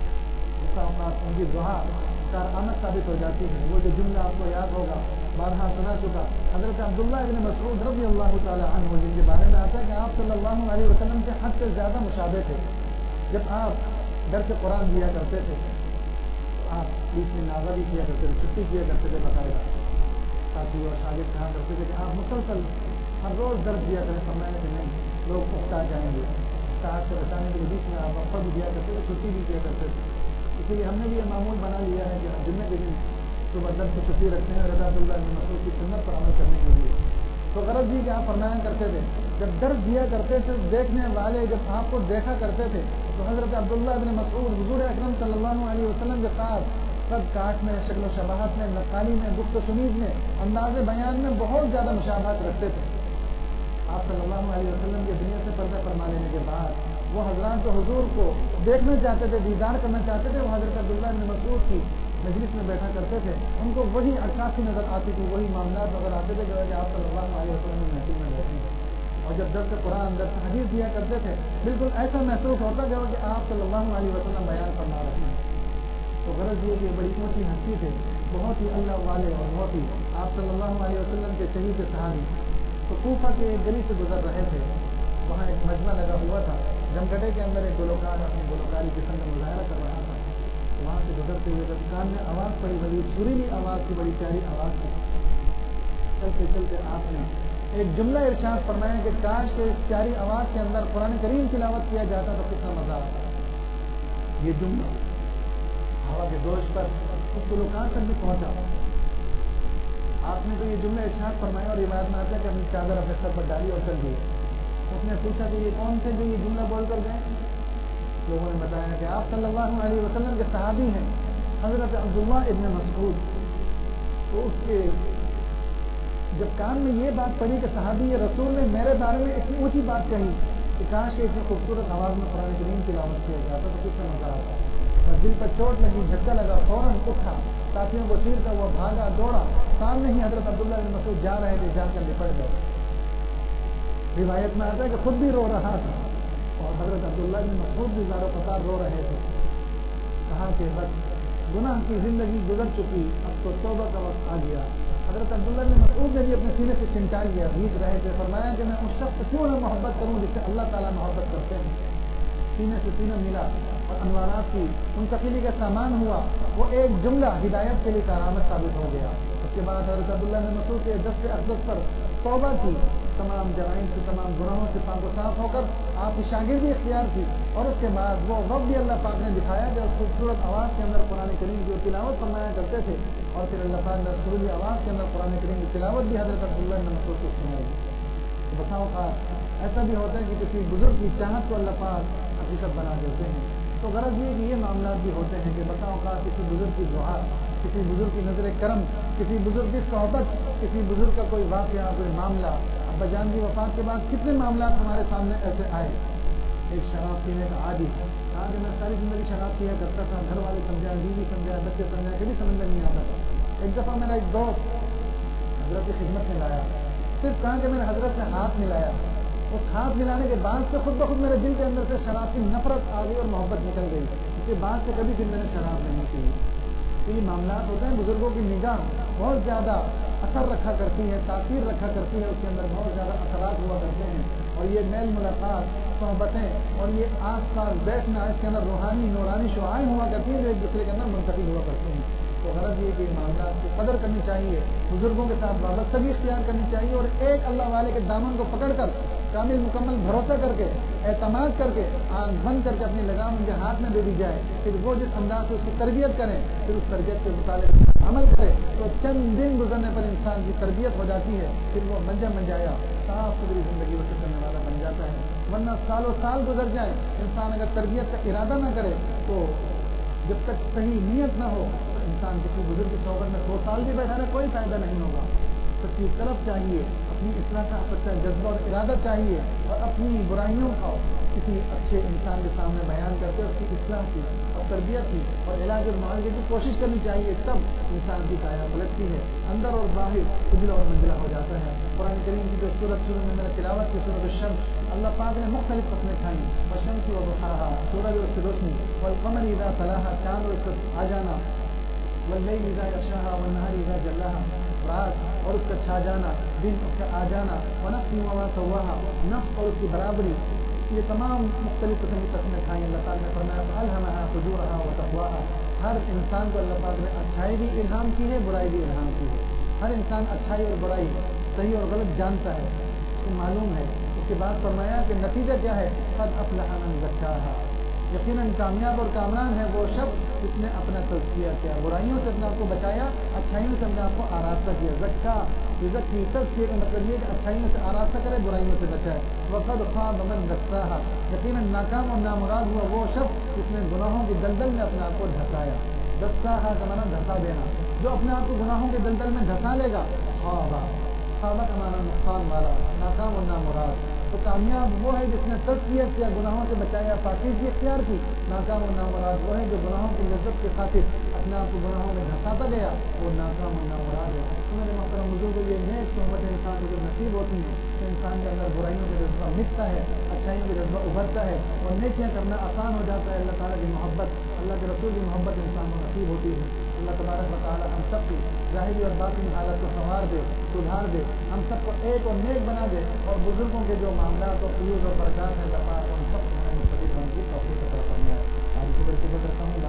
بسا اوقات ان کی دعا کارآمد ثابت ہو جاتی ہے۔ وہ جو جملہ آپ کو یاد ہوگا، بارہا سنا چکا، حضرت عبداللہ ابن مسعود رضی اللہ تعالی عنہ جن کے بارے میں آتا ہے کہ آپ صلی اللہ علیہ وسلم سے حد سے زیادہ مشابہ تھے۔ جب آپ درس قرآن دیا کرتے تھے آپ بیچ میں نازہ بھی کیا کرتے تھے، چھٹی کیا کرتے تھے، بتائے ساتھی اور شاگرد کہا کرتے تھے کہ آپ مسلسل ہر روز درس دیا کریں، فرمایا کہ نہیں لوگ اکتا جائیں گے، صاحب سے بچانے کے لیے بیچ میں آپ وقفہ بھی دیا کرتے تھے، چھٹی بھی کیا کرتے تھے۔ اسی لیے ہم نے بھی یہ معمول بنا لیا ہے کہ جمعے کے دن صبح درس سے چھٹی رکھتے ہیں رضا اللہ بن مسعود کی سنت پر عمل کرنے کے لیے۔ تو غرض یہ کہ آپ فرمایا کرتے تھے جب درس دیا کرتے تھے دیکھنے والے جب آپ کو دیکھا کرتے تھے تو حضرت عبداللہ بن مسعود حضور اکرم صلی اللہ علیہ وسلم کے ساتھ قد کاٹ میں، شکل و شباہت میں، نقالی میں، گفت و شنید میں، انداز بیان میں بہت زیادہ مشابہت رکھتے تھے۔ آپ صلی اللہ علیہ وسلم کے دنیا سے پردہ فرما لینے کے بعد وہ حضرات جو حضور کو دیکھنا چاہتے تھے، دیدار کرنا چاہتے تھے، وہ حضرت عبداللہ بن مسعود کی مجلس میں بیٹھا کرتے تھے، ان کو وہی عکاسی نظر آتی تھی، وہی معاملات نظر آتے تھے جو ہے کہ آپ صلی اللہ علیہ وسلم کی محفل میں بیٹھے ہیں۔ اور جب درس قرآن درس حدیث دیا کرتے تھے بالکل ایسا محسوس ہوتا گیا کہ آپ صلی اللہ علیہ وسلم بیان فرما رہے ہیں۔ تو غرض یہ کہ بڑی اونچی ہستی تھے، بہت ہی اللہ والے اور بہت ہی آپ صلی اللہ علیہ وسلم کے شہید صحابی۔ تو کوفہ کے ایک گلی سے گزر رہے تھے، وہاں ایک مجمع لگا ہوا تھا، جمگٹے کے اندر ایک گلوکار اپنی گلوکاری کے سنگ مظاہرہ کر رہا تھا۔ وہاں سے گزرتے ہوئے جب کان میں آواز پڑی، بڑی سریلی آواز کی، بڑی پیاری آواز تھی، چلتے چلتے آپ نے ایک جملہ ارشاد فرمایا کہ کاش کے اس پیاری آواز کے اندر قرآن کریم تلاوت کیا جاتا تو کتنا مزہ آتا۔ یہ جملہ ہوا کے دوش پر اس گلوکار تک بھی پہنچا۔ آپ نے تو یہ جملہ ارشاد فرمایا اور روایت میں آتا ہے کہ اپنی چادر اپنے سر پر ڈالی اور چل دیے۔ اس نے پوچھا کہ یہ کون تھے جو یہ جملہ بول کر گئے؟ لوگوں نے بتایا کہ آپ صلی اللہ علیہ وسلم کے صحابی ہیں حضرت عبداللہ ابن مسعود۔ تو اس کے جب کان میں یہ بات پڑی کہ صحابی رسول نے میرے بارے میں اتنی اونچی بات کہی کہ کاش کہ اتنی خوبصورت آواز میں قرآن کریم تلاوت کیا جاتا تو کتنا مزہ آتا۔ اور دل پر چوٹ لگی، جھٹکا لگا، فوراً اٹھا، ساتھیوں کو چیرتا ہوا بھاگا، دوڑا، سامنے ہی حضرت عبداللہ بن مسعود جا رہے تھے، جا کر لپٹ گئے۔ روایت میں آتا ہے کہ خود بھی رو رہا تھا اور حضرت عبداللہ بن مسعود بھی زار و فسار رو رہے تھے۔ کہا کہ بس گناہ کی زندگی گزر چکی، اب تو توبہ کا وقت آ گیا۔ حضرت عبداللہ بن مسعود نے بھی اپنے سینے سے چمٹا لیا، بھیگ رہے تھے۔ فرمایا کہ میں اس شخص سے کیوں نہ محبت کروں جس سے اللہ تعالیٰ محبت کرتے ہیں۔ سینے سے سینہ ملا اور انوارات کی منتقلی کا سامان ہوا۔ وہ ایک جملہ ہدایت کے لیے کارآمد ثابت ہو گیا۔ اس کے بعد حضرت عبداللہ بن مسعود کے دست اقدس پر توبہ کی، تمام جرائم سے، تمام گناہوں سے پاک و صاف ہو کر آپ کی شاگردی اختیار کی، اور اس کے بعد وہ وقت بھی اللہ پاک نے دکھایا جو خوبصورت آواز کے اندر قرآن کریم کی تلاوت فرمایا کرتے تھے، اور پھر اللہ پاک نے سرولی آواز کے اندر قرآن کریم کی تلاوت بھی حضرت عبداللہ بن مسعود کو سنائی۔ بتاؤ ایسا بھی ہوتا ہے کہ کسی بزرگ کی چاہت کو اللہ پاک حقیقت بنا دیتے ہیں۔ تو غرض یہ کہ یہ معاملات بھی ہوتے ہیں کہ بتاؤ کسی بزرگ کی دعا، کسی بزرگ کی نظر کرم، کسی بزرگ کی صحبت، کسی بزرگ کا کوئی واقعہ، کوئی معاملہ۔ ابا جان کی وفات کے بعد کتنے معاملات ہمارے سامنے ایسے آئے۔ ایک شراب پینے کا عادی، کہا کہ میں ساری زندگی شراب پیا کرتا تھا، گھر والے سمجھائے، بیوی سمجھائے، بچے سمجھائے، کبھی سمجھ میں نہیں آتا تھا۔ ایک دفعہ میرا ایک دوست حضرت کی خدمت میں لایا، صرف کہا کہ میرے حضرت نے ہاتھ ملایا، اس ہاتھ ملانے کے بعد سے خود بخود میرے دل کے اندر سے شراب کی نفرت آ گئی اور محبت نکل گئی۔ اس کے بعد سے کبھی پھر میں نے شراب نہیں پی۔ تو یہ معاملات ہوتے ہیں، بزرگوں کی نگاہ بہت زیادہ اثر رکھا کرتی ہے، تاثیر رکھا کرتی ہے، اس کے اندر بہت زیادہ اثرات ہوا کرتے ہیں، اور یہ میل ملاقات، صحبتیں اور یہ آس پاس بیٹھنا، اس کے اندر روحانی نورانی شعائیں ہوا کرتی ہیں جو ایک دوسرے کے اندر منتقل ہوا کرتے ہیں۔ تو غرض یہ کہ معاملات کی قدر کرنی چاہیے، بزرگوں کے ساتھ وابستگی اختیار کرنی چاہیے، اور ایک اللہ والے کے دامن کو پکڑ کر کامل مکمل بھروسہ کر کے، اعتماد کر کے، آنکھ بند کر کے اپنی لگام ان کے ہاتھ میں دے دی جائے، پھر وہ جس انداز سے اس کی تربیت کریں، پھر اس تربیت کے مطابق عمل کرے، تو چند دن گزرنے پر انسان کی تربیت ہو جاتی ہے، پھر وہ منجایا صاف ستھری زندگی بسر کرنے والا بن جاتا ہے۔ ورنہ سالوں سال گزر جائیں، انسان اگر تربیت کا ارادہ نہ کرے تو جب تک صحیح نیت نہ ہو تو انسان کسی بزرگ کی صحبت میں 100 سال بھی بیٹھا رہے کوئی فائدہ نہیں ہوگا۔ سچی طلب چاہیے، اپنی اصلاح کا سچا جذبہ اور ارادہ چاہیے، اور اپنی برائیوں کو کسی اچھے انسان کے سامنے بیان کر کے اس کی اصلاح کی اور تربیت کی اور علاج اور معالجے کی کوشش کرنی چاہیے، تب انسان کی کایا پلٹتی ہے، اندر اور باہر اجلا اور منزلہ ہو جاتا ہے۔ قرآن کریم کی جو سورت شروع میں نے تلاوت کی، سورۃ الشمس، اللہ پاک نے مختلف قسمیں کھائیں، والشمس وضحاہا، سورج اور اس کی روشنی، والقمر اذا تلاہا، چاند اور اس کا آ جانا، واللیل اذا یغشاہا، والنہار اذا جلاہا، رات اور اس کا چھا جانا، دن اس کا آ جانا، ونفس وما سواہا، نفس اور اس کی برابری، یہ تمام مختلف قسم کی قسمیں کھائیں۔ اللہ تعالیٰ نے فرمایا فألہمہا فجورہا وتقواہا، ہر انسان کو اللہ پاک نے اچھائی بھی الہام کی ہے، برائی بھی الہام کی ہے۔ ہر انسان اچھائی اور برائی، صحیح اور غلط جانتا ہے، اس کو معلوم ہے۔ اس کے بعد فرمایا کہ نتیجہ کیا ہے، قد افلح من زکاہا، یقیناً کامیاب اور کامران ہے وہ شخص جس نے اپنا تزکیہ کیا، برائیوں سے اپنے آپ کو بچایا، اچھائیوں سے اپنے آپ کو آراستہ کیا۔ زکا یزکی، تزکیہ کا مطلب یہ کہ اچھائیوں سے آراستہ کرے، برائیوں سے بچائے۔ وقد خاب من دساہا، یقیناً ناکام اور نامراد ہوا وہ شخص جس نے گناہوں کی دلدل میں اپنے آپ کو دھسایا۔ دساہا کا معنی دھسا دینا، جو اپنے آپ کو گناہوں کے دلدل میں دھسا لے گا، خوابہ کا معنی نقصان والا، ناکام اور نامراد۔ تو کامیاب وہ ہے جس نے تزکیہ کیا، گناہوں سے بچایا، پاکیزگی اختیار کی۔ ناکام اور نامراد وہ ہے جو گناہوں کی لذت کے خاطر اپنے آپ کو گناہوں میں دھساتا گیا، وہ ناکام اور نامراد ہے۔ میرے محترم بزرگ، یہ نیک صحبت انسان کو جو نصیب ہوتی ہیں تو انسان کے اندر برائیوں کا جذبہ مٹتا ہے، اچھائیوں کا جذبہ ابھرتا ہے، اور نیکیاں کرنا آسان ہو جاتا ہے۔ اللہ تعالیٰ کی محبت، اللہ کے رسول کی محبت انسان کو نصیب ہوتی ہے۔ اللہ تبارک و تعالیٰ ہم سب کی ظاہری اور باطنی حالت کو سنوار دے، سدھار دے، ہم سب کو ایک اور نیک بنا دے، اور بزرگوں کے جو معاملات اور فیوز اور برکات ہیں اللہ پاک ہم سب کو مستقل بن کی توفیق عطا فرمائے۔ آج صبح صبح کرتا ہوں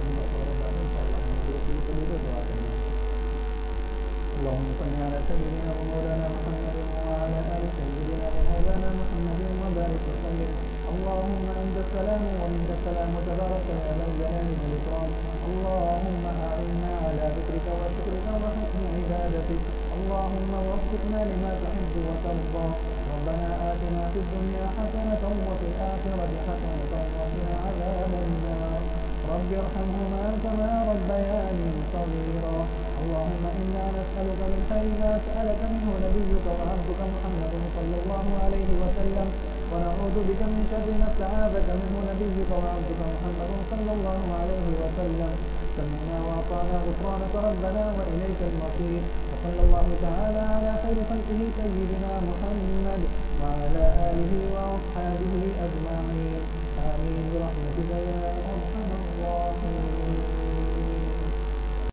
اللهم صل على سيدنا ومولانا محمد وعلى آل سيدنا ومولانا محمد وبارك وسلم. اللهم أنت السلام ومنك السلام وتبارك يا ذا الجلال والإكرام. اللهم أعنا على ذكرك وشكرك وحسن عبادتك. اللهم وفقنا لما تحب وترضى. ربنا آتنا في الدنيا حسنة وفي الآخرة حسنة وقنا عذاب النار. رب ارحمهما كما ربياني صغيرا. اللهم إنا نسألك من خير ما سألك منه نبيك وعبدك محمد صلى الله عليه وسلم، ونعوذ بك من شر ما استعاذك منه نبيك وعبدك محمد صلى الله عليه وسلم. سمعنا وأطعنا غفرانك ربنا وإليك المصير. وصلى الله تعالى على خير خلقه سيدنا محمد وعلى آله وأصحابه